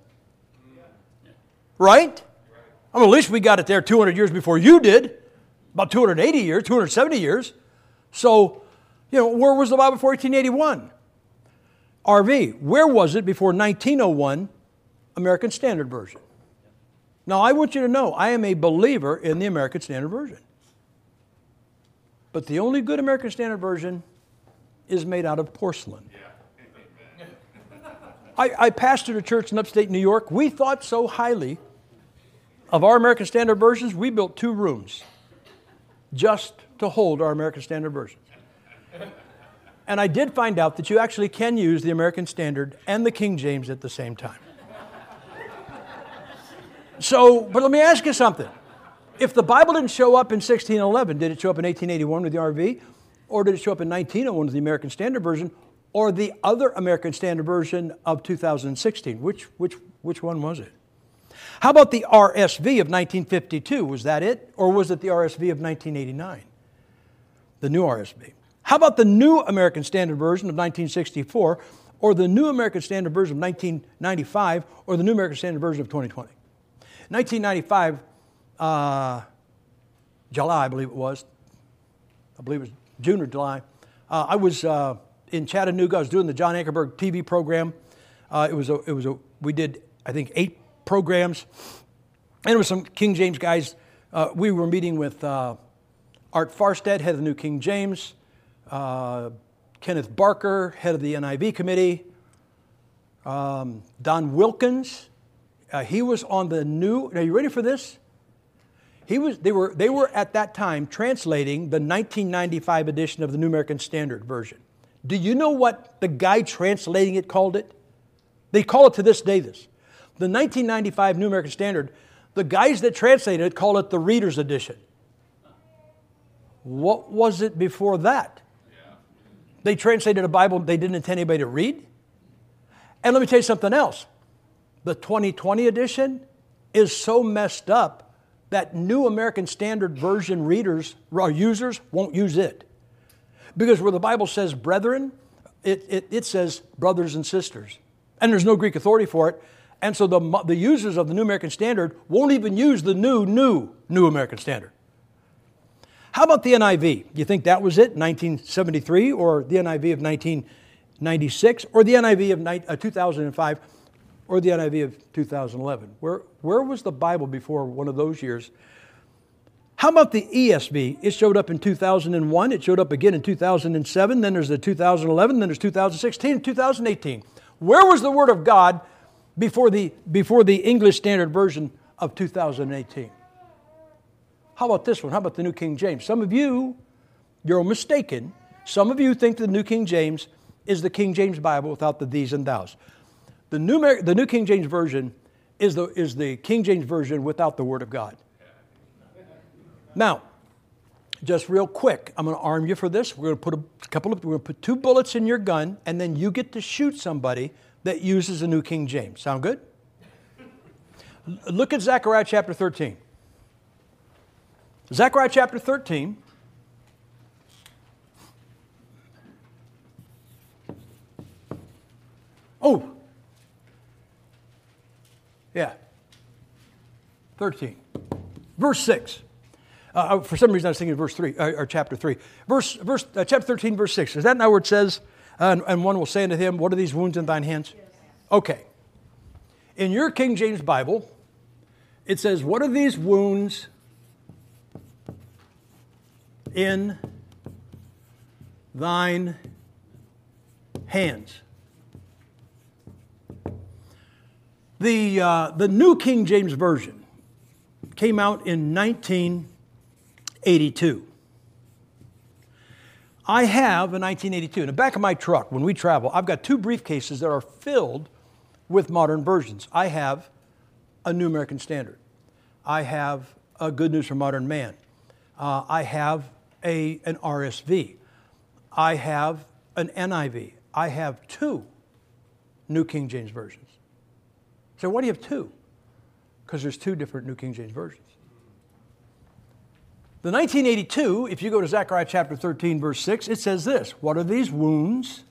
Right? I mean, at least we got it there two hundred years before you did. About two hundred eighty years, two hundred seventy years. So, you know, where was the Bible before eighteen eighty-one? R V, where was it before nineteen oh one, American Standard Version? Now, I want you to know, I am a believer in the American Standard Version. But the only good American Standard Version is made out of porcelain. I, I pastored a church in upstate New York. We thought so highly of our American Standard Versions, we built two rooms just to hold our American Standard Versions. And I did find out that you actually can use the American Standard and the King James at the same time. So, but let me ask you something. If the Bible didn't show up in sixteen eleven, did it show up in eighteen eighty-one with the R V? Or did it show up in nineteen oh one with the American Standard Version? Or the other American Standard Version of two thousand sixteen? Which, which, which one was it? How about the R S V of nineteen fifty-two? Was that it? Or was it the R S V of nineteen eighty-nine? The new R S V. How about the new American Standard Version of nineteen sixty-four? Or the new American Standard Version of nineteen ninety-five? Or the new American Standard Version of twenty twenty? nineteen ninety-five, uh, July, I believe it was. I believe it was June or July. Uh, I was uh, in Chattanooga. I was doing the John Ankerberg T V program. Uh, it was a, it was a, we did, I think, eight programs. And there were some King James guys. Uh, we were meeting with uh, Art Farstead, head of the New King James, uh, Kenneth Barker, head of the N I V committee, um, Don Wilkins. Uh, he was on the new, are you ready for this? He was, they were, they were at that time translating the nineteen ninety-five edition of the New American Standard Version. Do you know what the guy translating it called it? They call it to this day this. The nineteen ninety-five New American Standard, the guys that translated it call it the Reader's Edition. What was it before that? Yeah. They translated a Bible they didn't intend anybody to read. And let me tell you something else. The twenty twenty edition is so messed up that New American Standard Version readers or users won't use it. Because where the Bible says brethren, it, it, it says brothers and sisters. And there's no Greek authority for it. And so the, the users of the New American Standard won't even use the new, new, New American Standard. How about the N I V? Do you think that was it, nineteen seventy-three, or the N I V of nineteen ninety-six, or the N I V of two thousand five? Or the N I V of two thousand eleven. Where, where was the Bible before one of those years? How about the E S V? It showed up in two thousand one. It showed up again in two thousand seven. Then there's the two thousand eleven. Then there's two thousand sixteen and two thousand eighteen. Where was the Word of God before the, before the English Standard Version of two thousand eighteen. How about this one? How about the New King James? Some of you, you're mistaken. Some of you think the New King James is the King James Bible without the these and thous. The New, the New King James Version is the, is the King James Version without the Word of God. Now, just real quick, I'm going to arm you for this. We're going to put a couple of, we're going to put two bullets in your gun, and then you get to shoot somebody that uses the New King James. Sound good? Look at Zechariah chapter thirteen. Zechariah chapter thirteen. Oh, yeah, thirteen, verse six. Uh, for some reason, I was thinking verse three, or, or chapter three. Verse, verse, uh, chapter thirteen, verse six. Is that not where it says, uh, and, and one will say unto him, what are these wounds in thine hands? Yes. Okay. In your King James Bible, it says, what are these wounds in thine hands? The, uh, the New King James Version came out in nineteen eighty-two. I have a nineteen eighty-two. In the back of my truck, when we travel, I've got two briefcases that are filled with modern versions. I have a New American Standard. I have a Good News for Modern Man. Uh, I have a, an R S V. I have an N I V. I have two New King James versions. So why do you have two? Because there's two different New King James versions. The nineteen eighty-two, if you go to Zechariah chapter thirteen, verse six, it says this, what are these wounds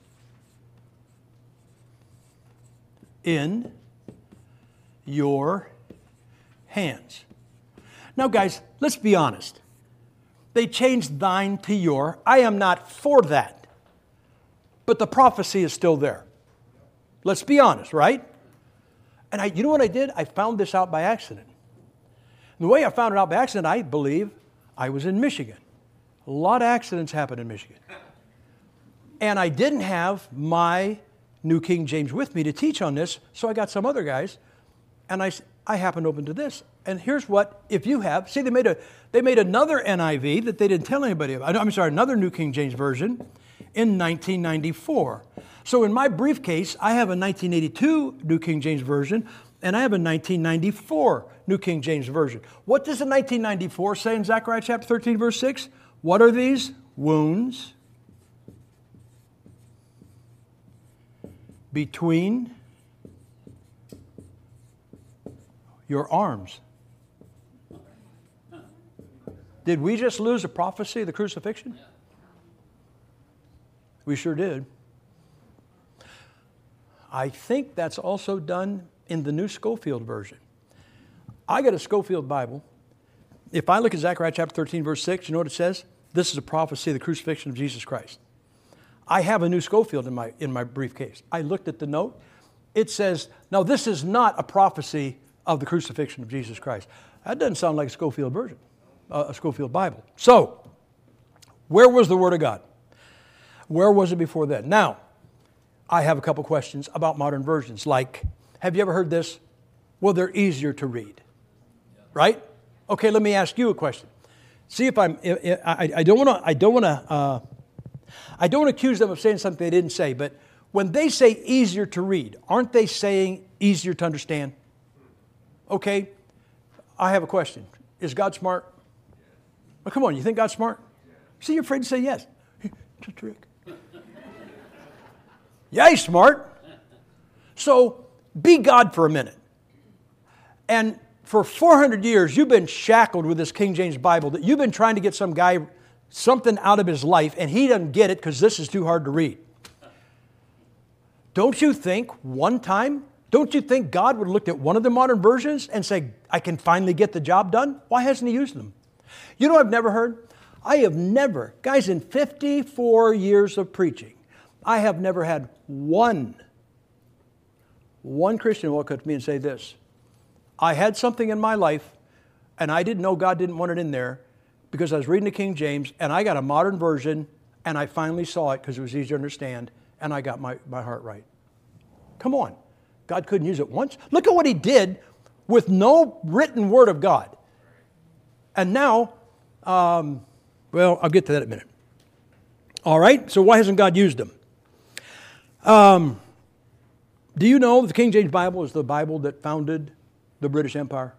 in your hands? Now, guys, let's be honest. They changed thine to your. I am not for that. But the prophecy is still there. Let's be honest, right? And I, you know what I did? I found this out by accident. And the way I found it out by accident, I believe, I was in Michigan. A lot of accidents happen in Michigan. And I didn't have my New King James with me to teach on this, so I got some other guys, and I, I happened open to this. And here's what, if you have, see, they made a they made another N I V that they didn't tell anybody about. I'm sorry, another New King James Version in nineteen ninety-four. So in my briefcase, I have a nineteen eighty-two New King James Version, and I have a nineteen ninety-four New King James Version. What does the nineteen ninety-four say in Zechariah chapter thirteen, verse six? What are these wounds between your arms? Did we just lose a prophecy of the crucifixion? We sure did. I think that's also done in the New Schofield version. I got a Schofield Bible. If I look at Zechariah chapter thirteen, verse six, you know what it says? This is a prophecy of the crucifixion of Jesus Christ. I have a New Schofield in my, in my briefcase. I looked at the note. It says, now this is not a prophecy of the crucifixion of Jesus Christ. That doesn't sound like a Schofield version, uh, a Schofield Bible. So, where was the Word of God? Where was it before then? Now, I have a couple questions about modern versions. Like, have you ever heard this? Well, they're easier to read. Right? Okay, let me ask you a question. See if I'm, I, I don't want to, I don't want to, uh, I don't want to accuse them of saying something they didn't say, but when they say easier to read, aren't they saying easier to understand? Okay, I have a question. Is God smart? Well, come on, you think God's smart? See, you're afraid to say yes. It's a trick. Yeah, he's smart. So be God for a minute. And for four hundred years, you've been shackled with this King James Bible that you've been trying to get some guy something out of his life, and he doesn't get it because this is too hard to read. Don't you think one time, don't you think God would have looked at one of the modern versions and say, I can finally get the job done? Why hasn't he used them? You know what I've never heard? I have never, guys, in fifty-four years of preaching, I have never had one, one Christian walk up to me and say this. I had something in my life, and I didn't know God didn't want it in there because I was reading the King James, and I got a modern version, and I finally saw it because it was easier to understand, and I got my, my heart right. Come on. God couldn't use it once? Look at what he did with no written word of God. And now, um, well, I'll get to that in a minute. All right, so why hasn't God used them? Um, do you know that the King James Bible is the Bible that founded the British Empire?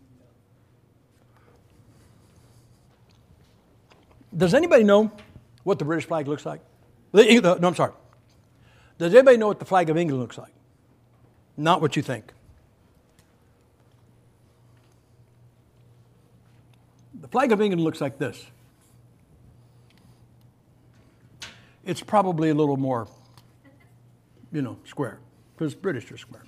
Does anybody know what the British flag looks like? No, I'm sorry. Does anybody know what the flag of England looks like? Not what you think. The flag of England looks like this. It's probably a little more, you know, square, because British are square.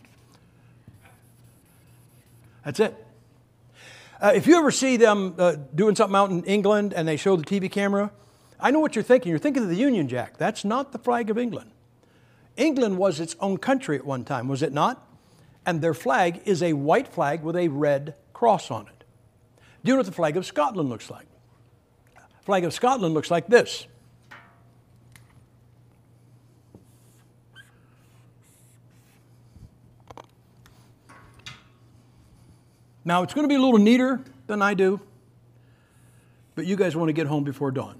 That's it. Uh, if you ever see them uh, doing something out in England and they show the T V camera, I know what you're thinking. You're thinking of the Union Jack. That's not the flag of England. England was its own country at one time, was it not? And their flag is a white flag with a red cross on it. Do you know what the flag of Scotland looks like? The flag of Scotland looks like this. Now, it's going to be a little neater than I do, but you guys want to get home before dawn.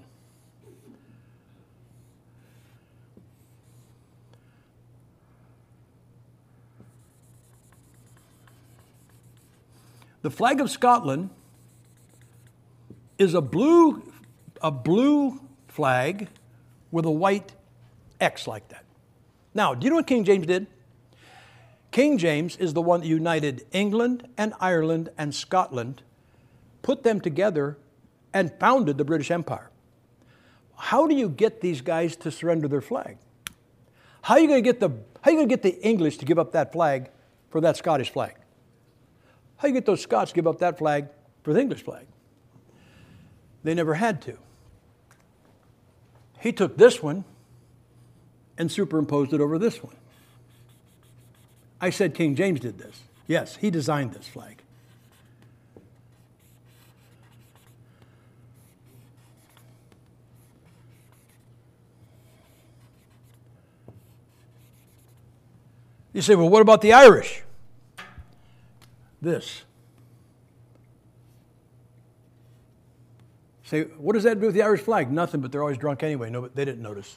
The flag of Scotland is a blue, a blue flag with a white X like that. Now, do you know what King James did? King James is the one that united England and Ireland and Scotland, put them together, and founded the British Empire. How do you get these guys to surrender their flag? How are you going to get the, how are you going to get the English to give up that flag for that Scottish flag? How do you get those Scots to give up that flag for the English flag? They never had to. He took this one and superimposed it over this one. I said King James did this. Yes, he designed this flag. You say, well, what about the Irish? This. Say, what does that do with the Irish flag? Nothing, but they're always drunk anyway. No, but they didn't notice.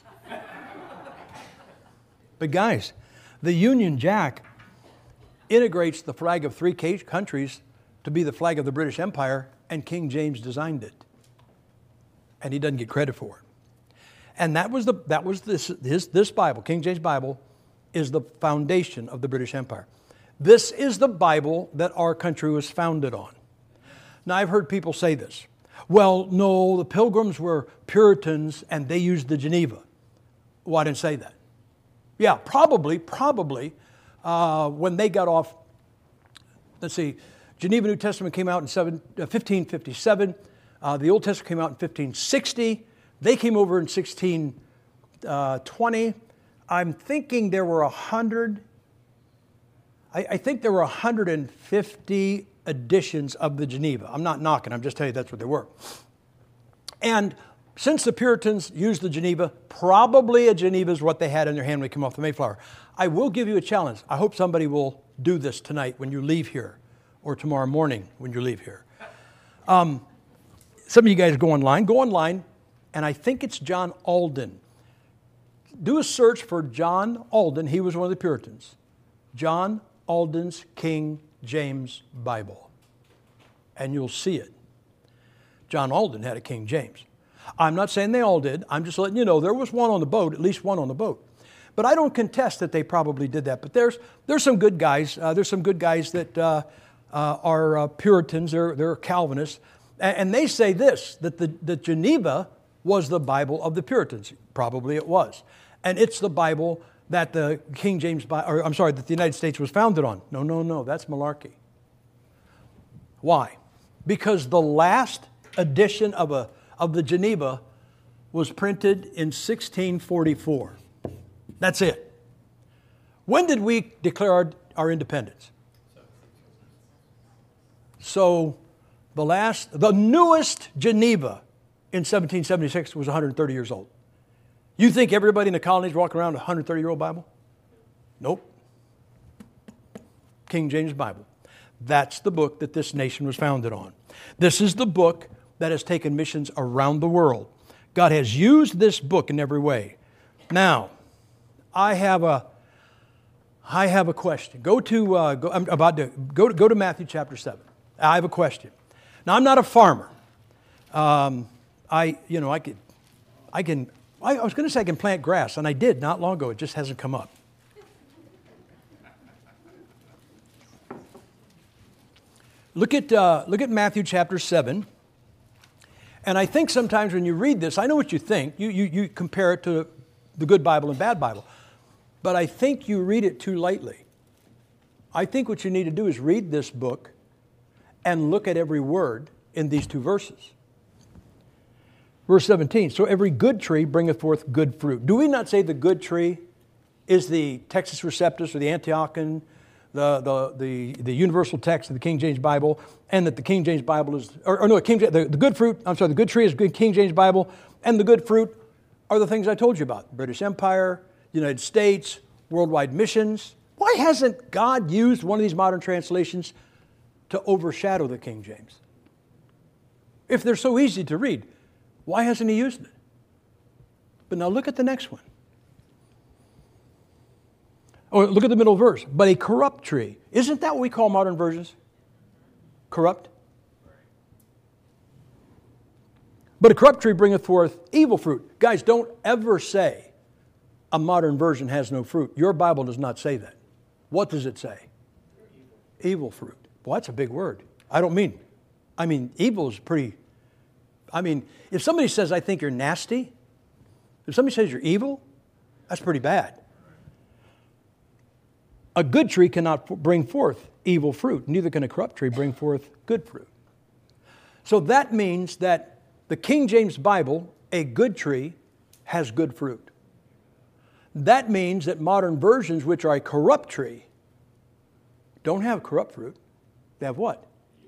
But guys, the Union Jack integrates the flag of three countries to be the flag of the British Empire, and King James designed it. And he doesn't get credit for it. And that was the that was this his, this Bible, King James Bible, is the foundation of the British Empire. This is the Bible that our country was founded on. Now, I've heard people say this. Well, no, the Pilgrims were Puritans and they used the Geneva. Well, I didn't say that. Yeah, probably, probably, uh, when they got off, let's see, Geneva New Testament came out in seven, uh, fifteen fifty-seven. Uh, the Old Testament came out in fifteen sixty. They came over in sixteen twenty. I'm thinking there were a hundred, I, I think there were one hundred fifty editions of the Geneva. I'm not knocking, I'm just telling you that's what they were. And since the Puritans used the Geneva, probably a Geneva is what they had in their hand when they came off the Mayflower. I will give you a challenge. I hope somebody will do this tonight when you leave here, or tomorrow morning when you leave here. Um, some of you guys go online. Go online, and I think it's John Alden. Do a search for John Alden. He was one of the Puritans. John Alden's King James Bible. And you'll see it. John Alden had a King James. I'm not saying they all did. I'm just letting you know there was one on the boat, at least one on the boat. But I don't contest that they probably did that. But there's there's some good guys. Uh, there's some good guys that uh, uh, are uh, Puritans. They're, they're Calvinists. And, and they say this, that the, the Geneva was the Bible of the Puritans. Probably it was. And it's the Bible that the King James, or I'm sorry, that the United States was founded on. No, no, no, that's malarkey. Why? Because the last edition of a of the Geneva was printed in sixteen forty-four. That's it. When did we declare our, our independence? So the last, the newest Geneva in seventeen seventy-six was one hundred thirty years old. You think everybody in the colonies walking around with a one hundred thirty-year-old Bible? Nope. King James Bible. That's the book that this nation was founded on. This is the book that has taken missions around the world. God has used this book in every way. Now, I have a, I have a question. Go to, uh, go, I'm about to go to go to Matthew chapter seven. I have a question. Now, I'm not a farmer. Um, I, you know, I could, I can. I, I was going to say I can plant grass, and I did not long ago. It just hasn't come up. Look at uh, look at Matthew chapter seven. And I think sometimes when you read this, I know what you think. You, you, you compare it to the good Bible and bad Bible. But I think you read it too lightly. I think what you need to do is read this book and look at every word in these two verses. Verse seventeen, so every good tree bringeth forth good fruit. Do we not say the good tree is the Textus Receptus or the Antiochian, the, the, the, the universal text of the King James Bible, and that the King James Bible is, or, or no, King, the, the good fruit, I'm sorry, the good tree is good King James Bible, and the good fruit are the things I told you about. British Empire, United States, worldwide missions. Why hasn't God used one of these modern translations to overshadow the King James? If they're so easy to read, why hasn't he used it? But now look at the next one. Oh, look at the middle verse. But a corrupt tree. Isn't that what we call modern versions? Corrupt? But a corrupt tree bringeth forth evil fruit. Guys, don't ever say a modern version has no fruit. Your Bible does not say that. What does it say? Evil, evil fruit. Well, that's a big word. I don't mean, I mean, evil is pretty, I mean, if somebody says, I think you're nasty, if somebody says you're evil, that's pretty bad. A good tree cannot bring forth evil fruit. Neither can a corrupt tree bring forth good fruit. So that means that the King James Bible, a good tree, has good fruit. That means that modern versions, which are a corrupt tree, don't have corrupt fruit. They have what?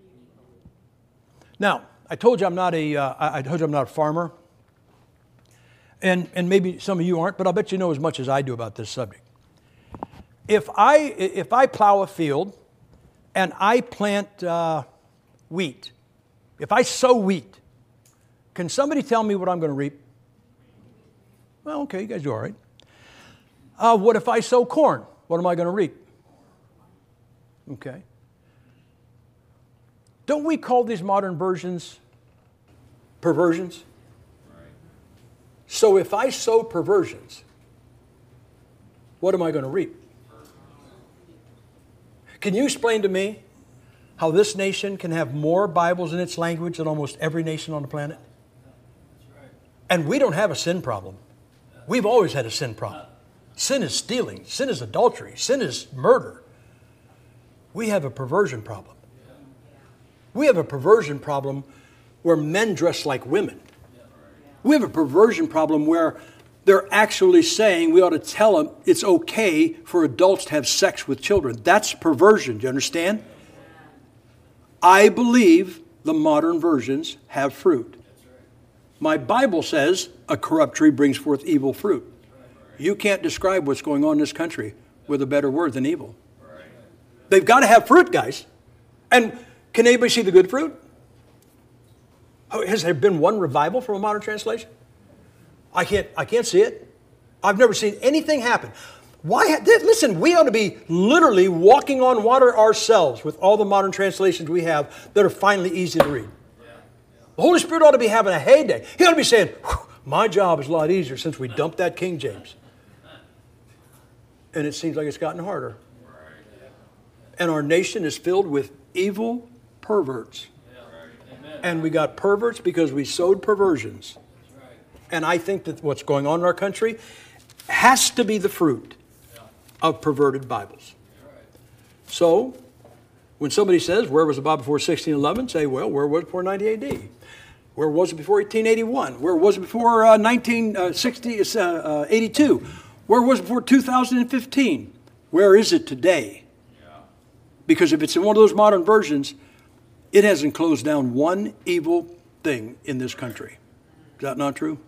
Now, I told you I'm not a, uh, I told you I'm not a farmer. And, and maybe some of you aren't, but I'll bet you know as much as I do about this subject. If I, if I plow a field and I plant uh, wheat, if I sow wheat, can somebody tell me what I'm going to reap? Well, okay, you guys do all right. Uh, what if I sow corn? What am I going to reap? Okay. Don't we call these modern versions perversions? Right. So if I sow perversions, what am I going to reap? Can you explain to me how this nation can have more Bibles in its language than almost every nation on the planet? And we don't have a sin problem. We've always had a sin problem. Sin is stealing. Sin is adultery. Sin is murder. We have a perversion problem. We have a perversion problem where men dress like women. We have a perversion problem where they're actually saying we ought to tell them it's okay for adults to have sex with children. That's perversion. Do you understand? I believe the modern versions have fruit. My Bible says a corrupt tree brings forth evil fruit. You can't describe what's going on in this country with a better word than evil. They've got to have fruit, guys. And can anybody see the good fruit? Oh, has there been one revival from a modern translation? I can't, I can't see it. I've never seen anything happen. Why? Listen, we ought to be literally walking on water ourselves with all the modern translations we have that are finally easy to read. The Holy Spirit ought to be having a heyday. He ought to be saying, my job is a lot easier since we dumped that King James. And it seems like it's gotten harder. And our nation is filled with evil perverts. And we got perverts because we sowed perversions. And I think that what's going on in our country has to be the fruit of perverted Bibles. So, when somebody says, where was the Bible before sixteen eleven? Say, well, where was it before ninety A D? Where was it before eighteen eighty-one? Where was it before uh, nineteen eighty-two? Where was it before two thousand fifteen? Where is it today? Because if it's in one of those modern versions, it hasn't closed down one evil thing in this country. Is that not true?